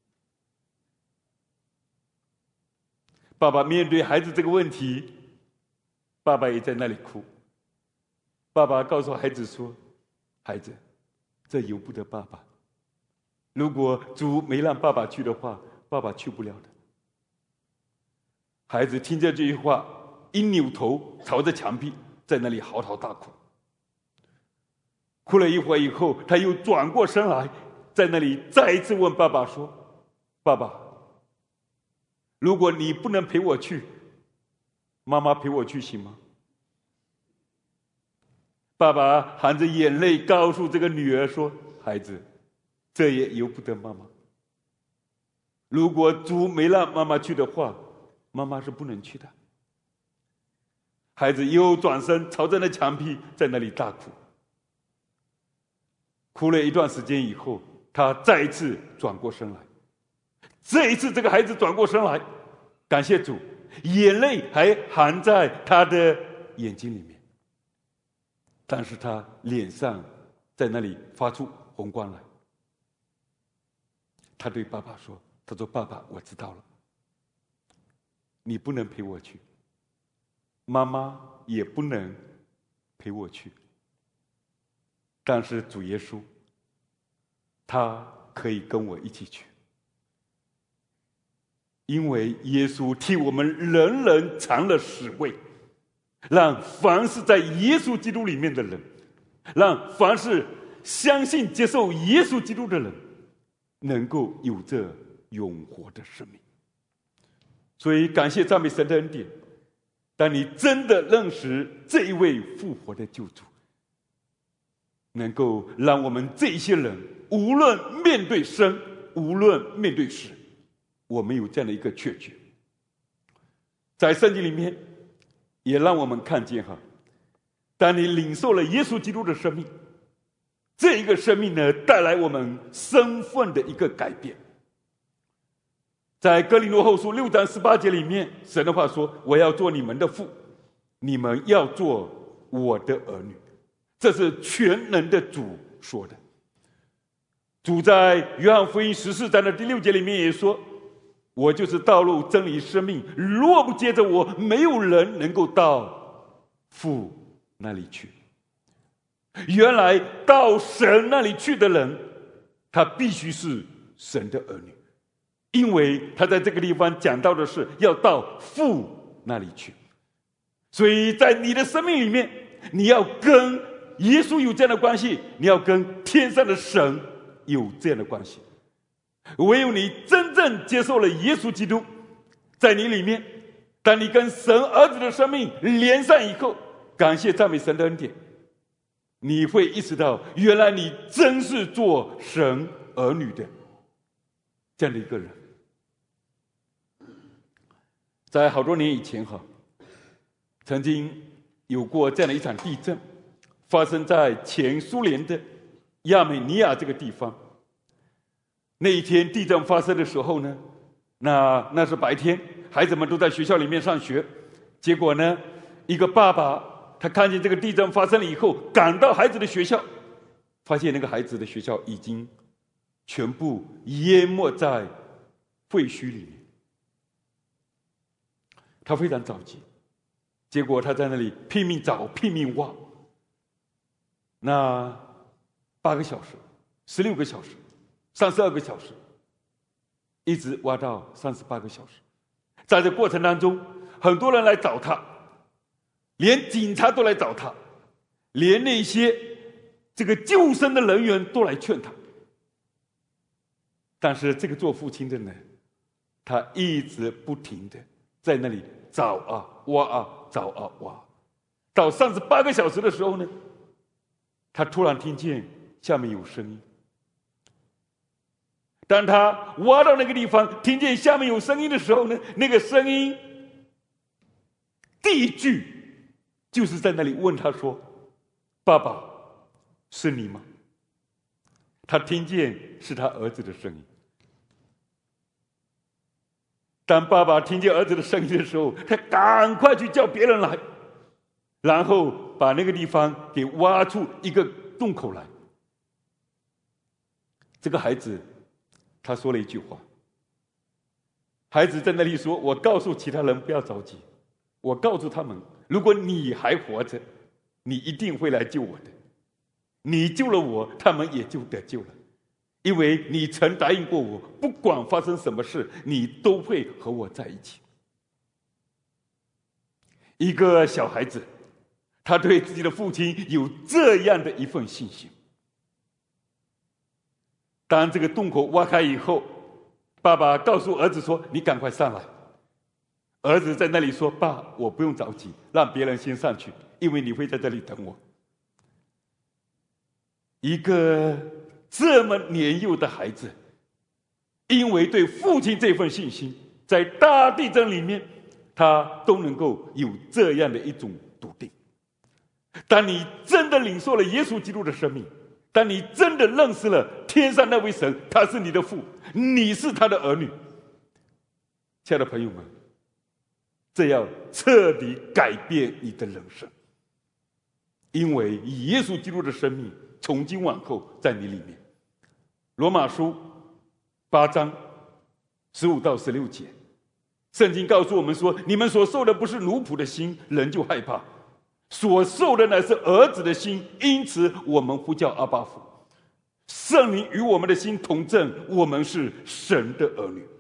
[SPEAKER 1] 爸爸面对孩子这个问题，爸爸也在那里哭。爸爸告诉孩子说：“孩子，这由不得爸爸。如果主没让爸爸去的话，爸爸去不了的。”孩子听着这句话，一扭头朝着墙壁，在那里嚎啕大哭。哭了一会儿以后，他又转过身来，在那里再一次问爸爸说：“爸爸，如果你不能陪我去，妈妈陪我去行吗？”爸爸含着眼泪告诉这个女儿说：“孩子，这也由不得妈妈。如果主没让妈妈去的话，妈妈是不能去的。”孩子又转身朝着那墙壁，在那里大哭。哭了一段时间以后，他再一次转过身来。这一次，这个孩子转过身来，感谢主，眼泪还含在他的眼睛里面，但是他脸上在那里发出红光来。他对爸爸说：“他说爸爸，我知道了，你不能陪我去，妈妈也不能陪我去，但是主耶稣，他可以跟我一起去，因为耶稣替我们人人尝了死味，让凡是在耶稣基督里面的人，让凡是相信接受耶稣基督的人，能够有着永活的生命。”所以感谢赞美神的恩典，当你真的认识这一位复活的救主，能够让我们这些人无论面对生，无论面对死，我们有这样的一个确据。在圣经里面也让我们看见当你领受了耶稣基督的生命，这一个生命呢，带来我们身份的一个改变。在哥林多后书6章18节里面，神的话说：“我要做你们的父，你们要做我的儿女。”这是全能的主说的。主在约翰福音14章的第6节里面也说：“我就是道路、真理、生命，若不接着我，没有人能够到父那里去。”原来到神那里去的人，他必须是神的儿女，因为他在这个地方讲到的是要到父那里去。所以在你的生命里面，你要跟耶稣有这样的关系，你要跟天上的神有这样的关系。唯有你真正接受了耶稣基督，在你里面，当你跟神儿子的生命连上以后，感谢赞美神的恩典，你会意识到，原来你真是做神儿女的这样的一个人。在好多年以前曾经有过这样的一场地震，发生在前苏联的亚美尼亚这个地方。那一天地震发生的时候呢，那是白天，孩子们都在学校里面上学。结果呢，一个爸爸他看见这个地震发生了以后，赶到孩子的学校，发现那个孩子的学校已经全部淹没在废墟里面。他非常着急，结果他在那里拼命找拼命挖，那8个小时、16个小时、32个小时，一直挖到38个小时。在这过程当中，很多人来找他，连警察都来找他，连那些这个救生的人员都来劝他。但是这个做父亲的呢，他一直不停的在那里找啊挖啊找啊挖。到38个小时的时候呢，他突然听见下面有声音。当他挖到那个地方，听见下面有声音的时候呢，那个声音第一句就是在那里问他说：“爸爸，是你吗？”他听见是他儿子的声音。 当爸爸听见儿子的声音的时候，他赶快去叫别人来，然后把那个地方给挖出一个洞口来。这个孩子他说了一句话，孩子在那里说，我告诉其他人不要着急，我告诉他们，如果你还活着，你一定会来救我的，你救了我，他们也就得救了，因为你曾答应过我，不管发生什么事，你都会和我在一起。一个小孩子，他对自己的父亲有这样的一份信心。当这个洞口挖开以后，爸爸告诉儿子说，你赶快上来。儿子在那里说，爸，我不用着急，让别人先上去，因为你会在这里等我。一个这么年幼的孩子，因为对父亲这份信心，在大地震里面他都能够有这样的一种笃定。当你真的领受了耶稣基督的生命，当你真的认识了天上那位神，他是你的父，你是他的儿女，亲爱的朋友们，这要彻底改变你的人生，因为耶稣基督的生命从今往后在你里面。罗马书8章15到16节，圣经告诉我们说，你们所受的不是奴仆的心，人就害怕，所受的乃是儿子的心，因此我们呼叫阿爸父。圣灵与我们的心同证，我们是神的儿女。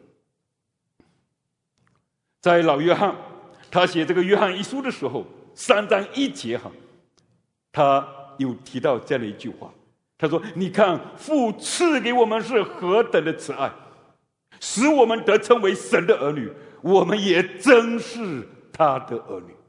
[SPEAKER 1] 在老约翰他写这个约翰一书的时候，3章1节他有提到这样的一句话，他说，你看父赐给我们是何等的慈爱，使我们得称为神的儿女，我们也真是他的儿女。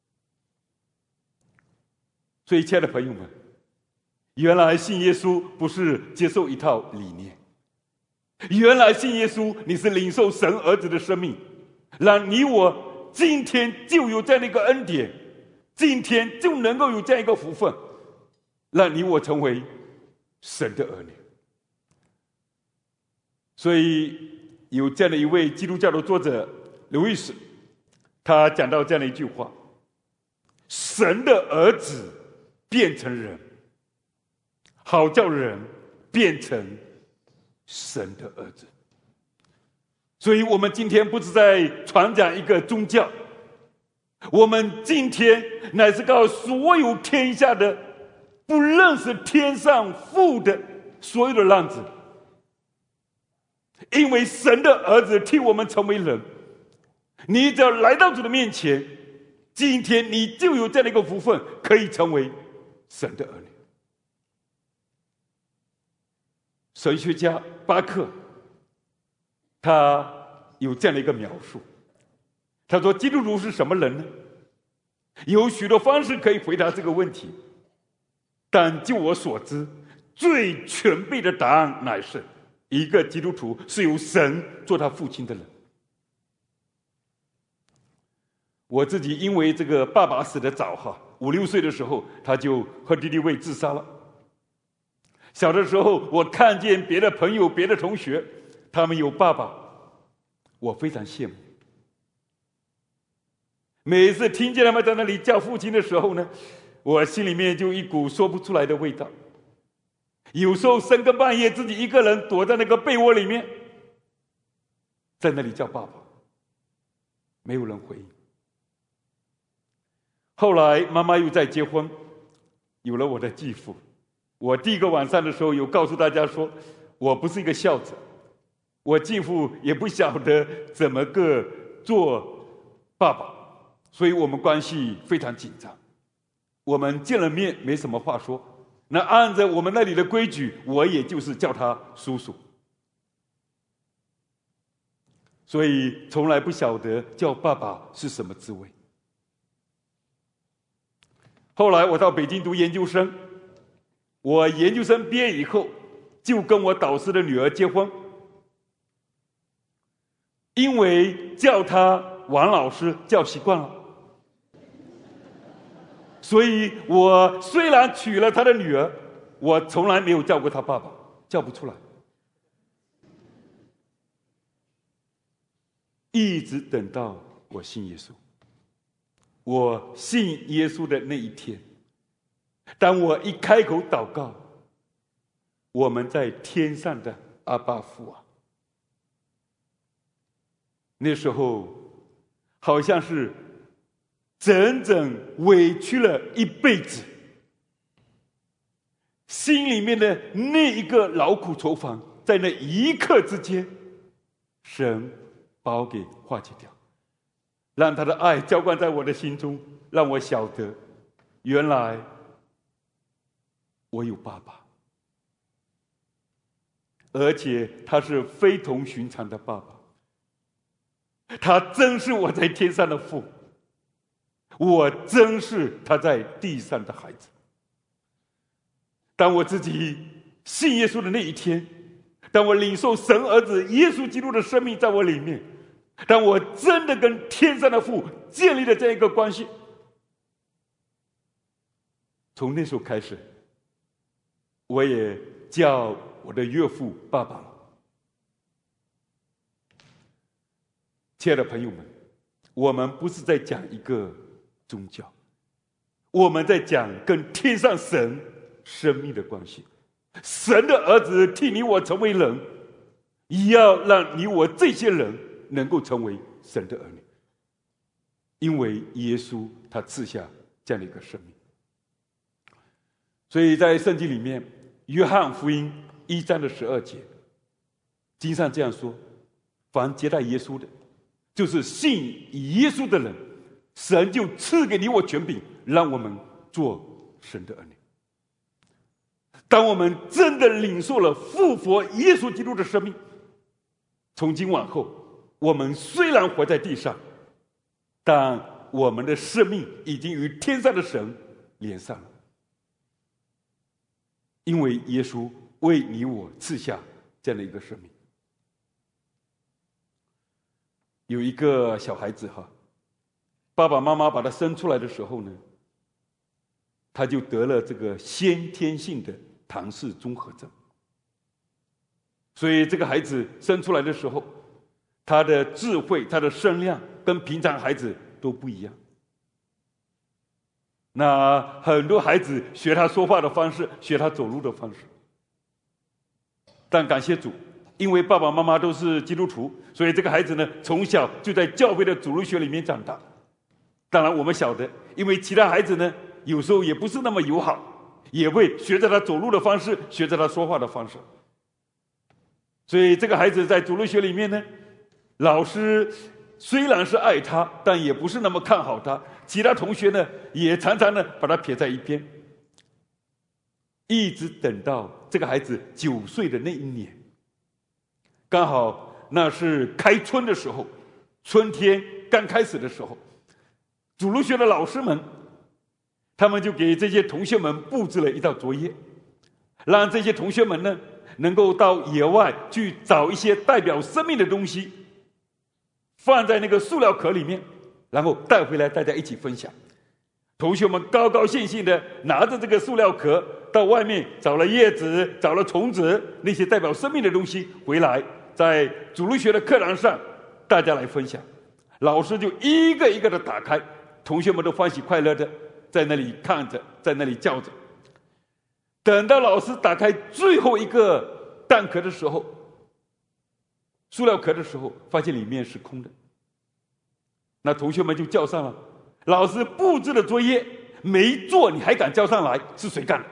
[SPEAKER 1] 所以亲爱的朋友们，原来信耶稣不是接受一套理念，原来信耶稣你是领受神儿子的生命，让你我今天就有这样的一个恩典，今天就能够有这样一个福分，让你我成为神的儿女。所以有这样的一位基督教的作者刘易斯，他讲到这样的一句话，神的儿子变成人，好叫人变成神的儿子。所以我们今天不是在传讲一个宗教，我们今天乃是告诉所有天下的不认识天上父的所有的浪子，因为神的儿子替我们成为人，你只要来到主的面前，今天你就有这样的一个福分，可以成为神的儿女。神学家巴克他有这样的一个描述，他说，基督徒是什么人呢？有许多方式可以回答这个问题，但就我所知，最全备的答案乃是，一个基督徒是由神做他父亲的人。我自己因为这个爸爸死得早5、6岁的时候，他就和弟弟为自杀了。小的时候，我看见别的朋友、别的同学，他们有爸爸，我非常羡慕。每次听见他们在那里叫父亲的时候呢，我心里面就一股说不出来的味道。有时候深更半夜，自己一个人躲在那个被窝里面，在那里叫爸爸，没有人回应。后来妈妈又再结婚，有了我的继父。我第一个晚上的时候有告诉大家说，我不是一个孝子，我继父也不晓得怎么个做爸爸，所以我们关系非常紧张。我们见了面没什么话说，那按照我们那里的规矩，我也就是叫他叔叔，所以从来不晓得叫爸爸是什么滋味。后来我到北京读研究生，我研究生毕业以后就跟我导师的女儿结婚，因为叫她王老师叫习惯了，所以我虽然娶了她的女儿，我从来没有叫过她爸爸，叫不出来。 一直等到我信耶稣。我信耶稣的那一天，当我一开口祷告，我们在天上的阿爸父啊，那时候好像是整整委屈了一辈子，心里面的那一个劳苦愁烦，在那一刻之间，神把我给化解掉，让他的爱浇灌在我的心中，让我晓得原来我有爸爸，而且他是非同寻常的爸爸，他真是我在天上的父，我真是他在地上的孩子。当我自己信耶稣的那一天，当我领受神儿子耶稣基督的生命在我里面，当我真的跟天上的父建立了这样一个关系，从那时候开始，我也叫我的岳父爸爸了。亲爱的朋友们，我们不是在讲一个宗教，我们在讲跟天上神生命的关系。神的儿子替你我成为人，也要让你我这些人能够成为神的儿女，因为耶稣他赐下这样的一个生命。所以在圣经里面，约翰福音1章12节，经上这样说：凡接待耶稣的，就是信耶稣的人，神就赐给你我权柄，让我们做神的儿女。当我们真的领受了复活耶稣基督的生命，从今往后，我们虽然活在地上，但我们的生命已经与天上的神连上了，因为耶稣为你我赐下这样的一个生命。有一个小孩子爸爸妈妈把他生出来的时候呢，他就得了这个先天性的唐氏综合症。所以这个孩子生出来的时候，他的智慧，他的声量跟平常孩子都不一样。那很多孩子学他说话的方式，学他走路的方式。但感谢主，因为爸爸妈妈都是基督徒，所以这个孩子呢，从小就在教会的主日学里面长大。当然我们晓得，因为其他孩子呢，有时候也不是那么友好，也会学着他走路的方式，学着他说话的方式。所以这个孩子在主日学里面呢，老师虽然是爱他，但也不是那么看好他，其他同学呢也常常呢把他撇在一边。一直等到这个孩子9岁的那一年，刚好那是开春的时候，春天刚开始的时候，主日学的老师们，他们就给这些同学们布置了一道作业，让这些同学们呢能够到野外去找一些代表生命的东西，放在那个塑料壳里面，然后带回来大家一起分享。同学们高高兴兴的拿着这个塑料壳到外面找了叶子，找了虫子，那些代表生命的东西回来，在主日学的课堂上大家来分享。老师就一个一个的打开，同学们都欢喜快乐的在那里看着，在那里叫着。等到老师打开最后一个蛋壳的时候，塑料壳的时候，发现里面是空的。那同学们就叫上了，老师布置的作业没做，你还敢叫上来，是谁干的？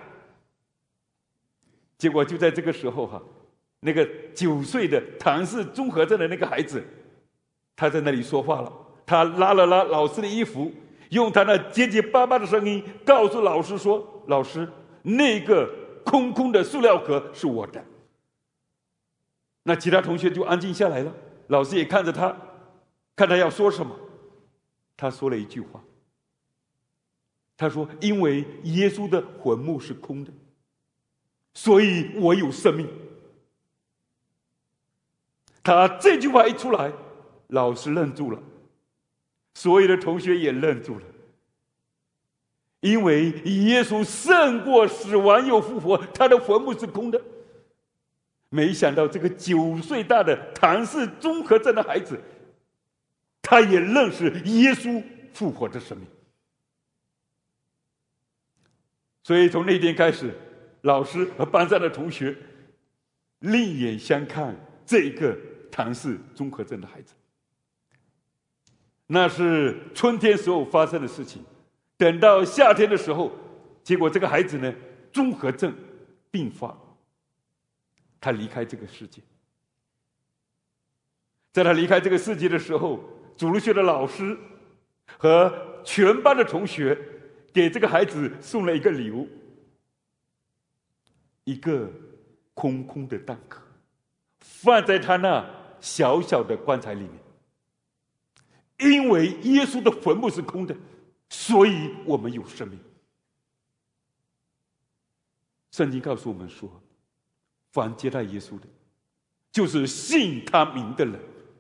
[SPEAKER 1] 结果就在这个时候那个9岁的唐氏综合症的那个孩子，他在那里说话了。他拉了拉老师的衣服，用他那结结巴巴的声音告诉老师说：老师，那个空空的塑料壳是我的。那其他同学就安静下来了，老师也看着他，看他要说什么。他说了一句话，他说：因为耶稣的魂墓是空的，所以我有生命。他这句话一出来，老师愣住了，所有的同学也愣住了，因为耶稣胜过死亡又复活，他的坟墓是空的。没想到这个9岁大的唐氏综合症的孩子， 他也认识耶稣复活的生命。所以从那天开始，老师和班上的同学另眼相看这个唐氏综合症的孩子。那是春天时候发生的事情，等到夏天的时候，结果这个孩子呢，综合症并发，他离开这个世界。在他离开这个世界的时候，主日学的老师和全班的同学给这个孩子送了一个礼物，一个空空的蛋壳，放在他那小小的棺材里面。因为耶稣的坟墓是空的，所以我们有生命。圣经告诉我们说，凡接待耶稣的，就是信他名的人。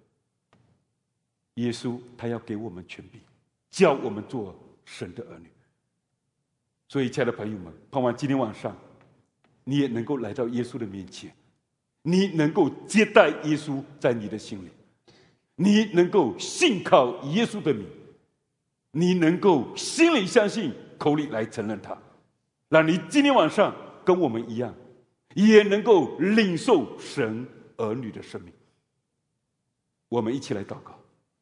[SPEAKER 1] 耶稣他要给我们权柄，叫我们做神的儿女。所以亲爱的朋友们，盼望今天晚上你也能够来到耶稣的面前，你能够接待耶稣在你的心里，你能够信靠耶稣的名，你能够心里相信，口里来承认他，让你今天晚上跟我们一样，也能够领受神儿女的生命。我们一起来祷告。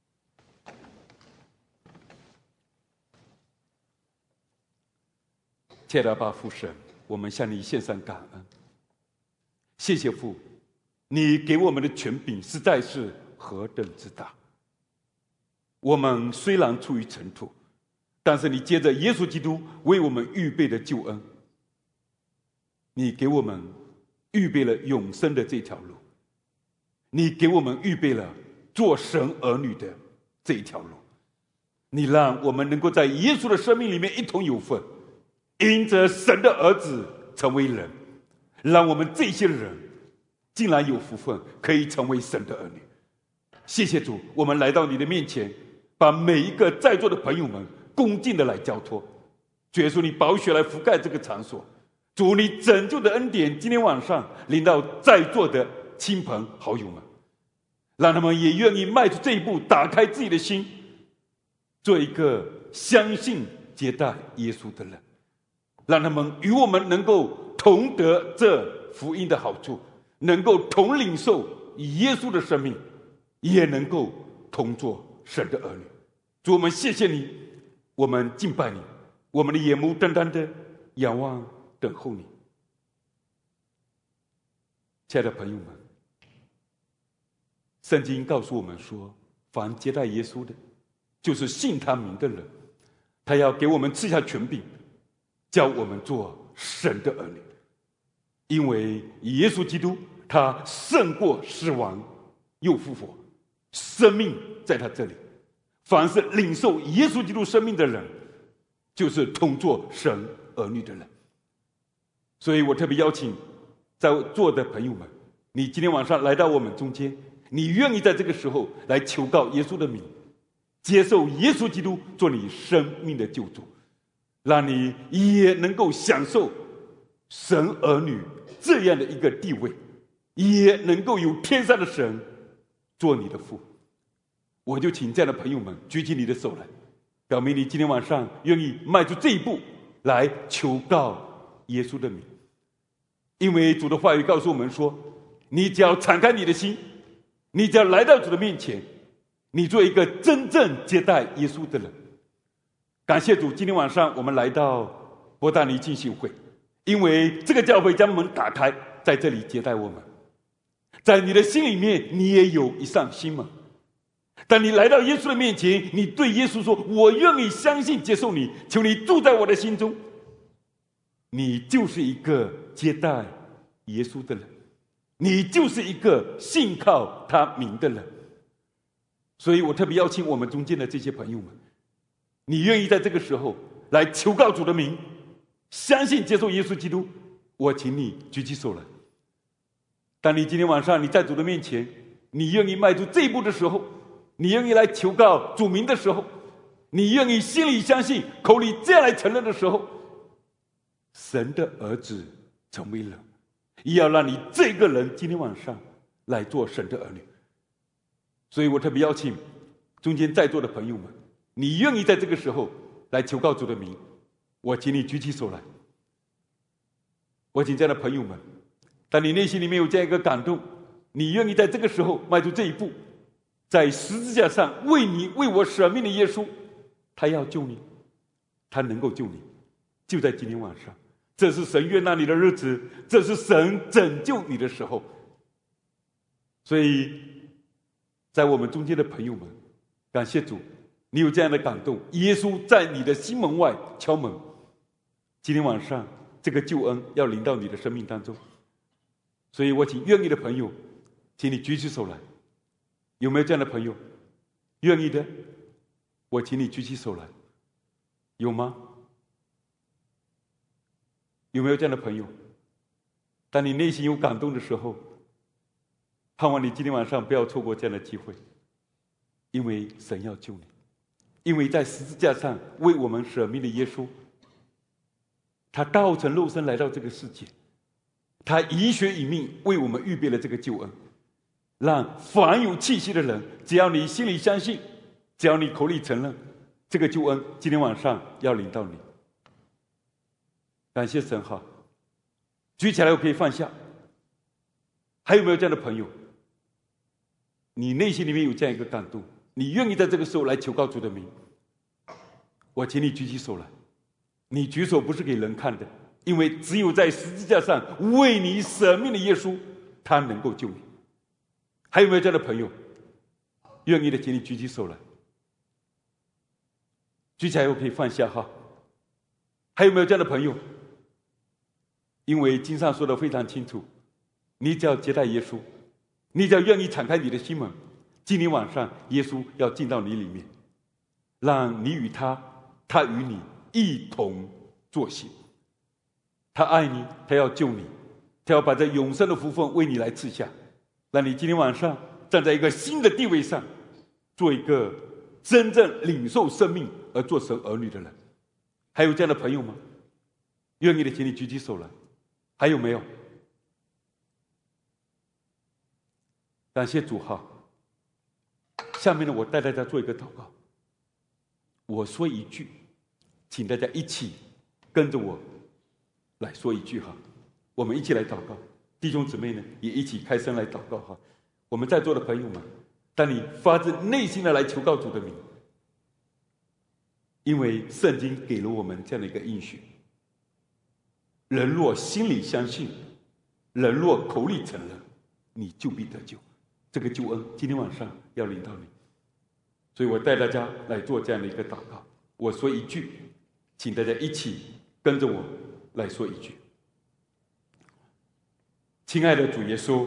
[SPEAKER 1] 亲爱的阿爸父神，我们向你献上感恩。谢谢父，你给我们的权柄实在是何等之大。我们虽然处于尘土，但是你借着耶稣基督为我们预备的救恩，你给我们预备了永生的这条路，你给我们预备了做神儿女的这一条路，你让我们能够在耶稣的生命里面一同有份，因着神的儿子成为人，让我们这些人竟然有福分可以成为神的儿女。谢谢主，我们来到你的面前，把每一个在座的朋友们恭敬的来交托。主耶稣，你宝血来覆盖这个场所，主你拯救的恩典今天晚上临到在座的亲朋好友们，让他们也愿意迈出这一步，打开自己的心，做一个相信接待耶稣的人，让他们与我们能够同得这福音的好处，能够同领受耶稣的生命，也能够同做神的儿女。主，我们谢谢你，我们敬拜你，我们的眼目单单的仰望等候你。亲爱的朋友们，圣经告诉我们说，凡接待耶稣的，就是信他名的人，他要给我们赐下权柄，叫我们做神的儿女。因为耶稣基督他胜过死亡，又复活，生命在他这里。凡是领受耶稣基督生命的人，就是同做神儿女的人。所以我特别邀请在座的朋友们，你今天晚上来到我们中间，你愿意在这个时候来求告耶稣的名，接受耶稣基督做你生命的救主，让你也能够享受神儿女这样的一个地位，也能够有天上的神做你的父。我就请这样的朋友们举起你的手来，表明你今天晚上愿意迈出这一步来求告耶稣的名。因为主的话语告诉我们说，你只要敞开你的心，你只要来到主的面前，你做一个真正接待耶稣的人。感谢主，今天晚上我们来到伯大尼浸信会，因为这个教会将门打开，在这里接待我们。在你的心里面，你也有一扇心门。当你来到耶稣的面前，你对耶稣说，我愿意相信接受你，求你住在我的心中，你就是一个接待耶稣的人，你就是一个信靠他名的人。所以我特别邀请我们中间的这些朋友们，你愿意在这个时候来求告主的名，相信接受耶稣基督，我请你举起手来。当你今天晚上你在主的面前，你愿意迈出这一步的时候，你愿意来求告主名的时候，你愿意心里相信，口里这样来承认的时候，神的儿子成为人，也要让你这个人今天晚上来做神的儿女。所以我特别邀请中间在座的朋友们，你愿意在这个时候来求告主的名，我请你举起手来。我请这样的朋友们，当你内心里面有这样一个感动，你愿意在这个时候迈出这一步，在十字架上为你为我舍命的耶稣，他要救你，他能够救你，就在今天晚上，这是神悦纳你的日子，这是神拯救你的时候。所以在我们中间的朋友们，感谢主，你有这样的感动，耶稣在你的心门外敲门，今天晚上这个救恩要临到你的生命当中。所以我请愿意的朋友，请你举起手来。有没有这样的朋友？愿意的，我请你举起手来。有吗？有没有这样的朋友？当你内心有感动的时候，盼望你今天晚上不要错过这样的机会，因为神要救你，因为在十字架上为我们舍命的耶稣，他道成肉身来到这个世界，他以血以命为我们预备了这个救恩，让凡有气息的人，只要你心里相信，只要你口里承认，这个救恩今天晚上要临到你。感谢神哈！举起来我可以放下。还有没有这样的朋友？你内心里面有这样一个感动，你愿意在这个时候来求告主的名，我请你举起手来。你举手不是给人看的，因为只有在十字架上为你舍命的耶稣，他能够救你。还有没有这样的朋友？愿意的请你举起手来。举起来我可以放下哈。还有没有这样的朋友？因为经上说的非常清楚，你只要接待耶稣，你只要愿意敞开你的心门，今天晚上耶稣要进到你里面，让你与他，他与你一同作行。他爱你，他要救你，他要把这永生的福分为你来赐下，让你今天晚上站在一个新的地位上，做一个真正领受生命而做神儿女的人。还有这样的朋友吗？愿意的请你举起手来。还有没有？感谢主哈！下面呢，我带大家做一个祷告。我说一句，请大家一起跟着我来说一句哈。我们一起来祷告，弟兄姊妹呢也一起开声来祷告哈。我们在座的朋友们，当你发自内心的来求告主的名，因为圣经给了我们这样的一个应许。人若心里相信，人若口里承认，你就必得救。这个救恩今天晚上要临到你，所以我带大家来做这样的一个祷告。我说一句，请大家一起跟着我来说一句。亲爱的主耶稣，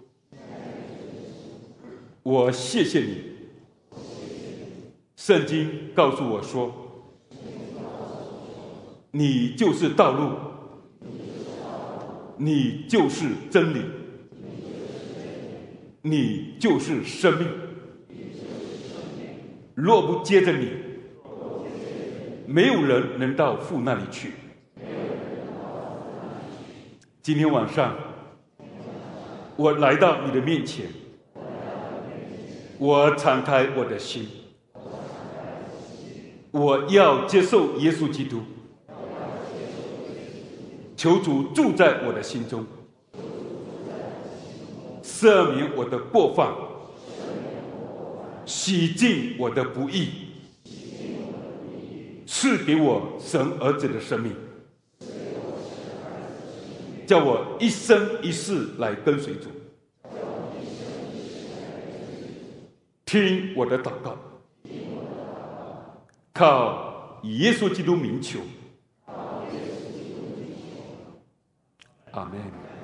[SPEAKER 1] 我谢谢你。圣经告诉我说，你就是道路，你就是真理，你就是生命。若不接着你，没有人能到父那里去。今天晚上，我来到你的面前，我敞开我的心，我要接受耶稣基督。求主住在我的心中，赦免我的过犯，洗净我的不义，赐给我神儿子的生命，叫我一生一世来跟随主。听我的祷告，靠耶稣基督名求。阿们。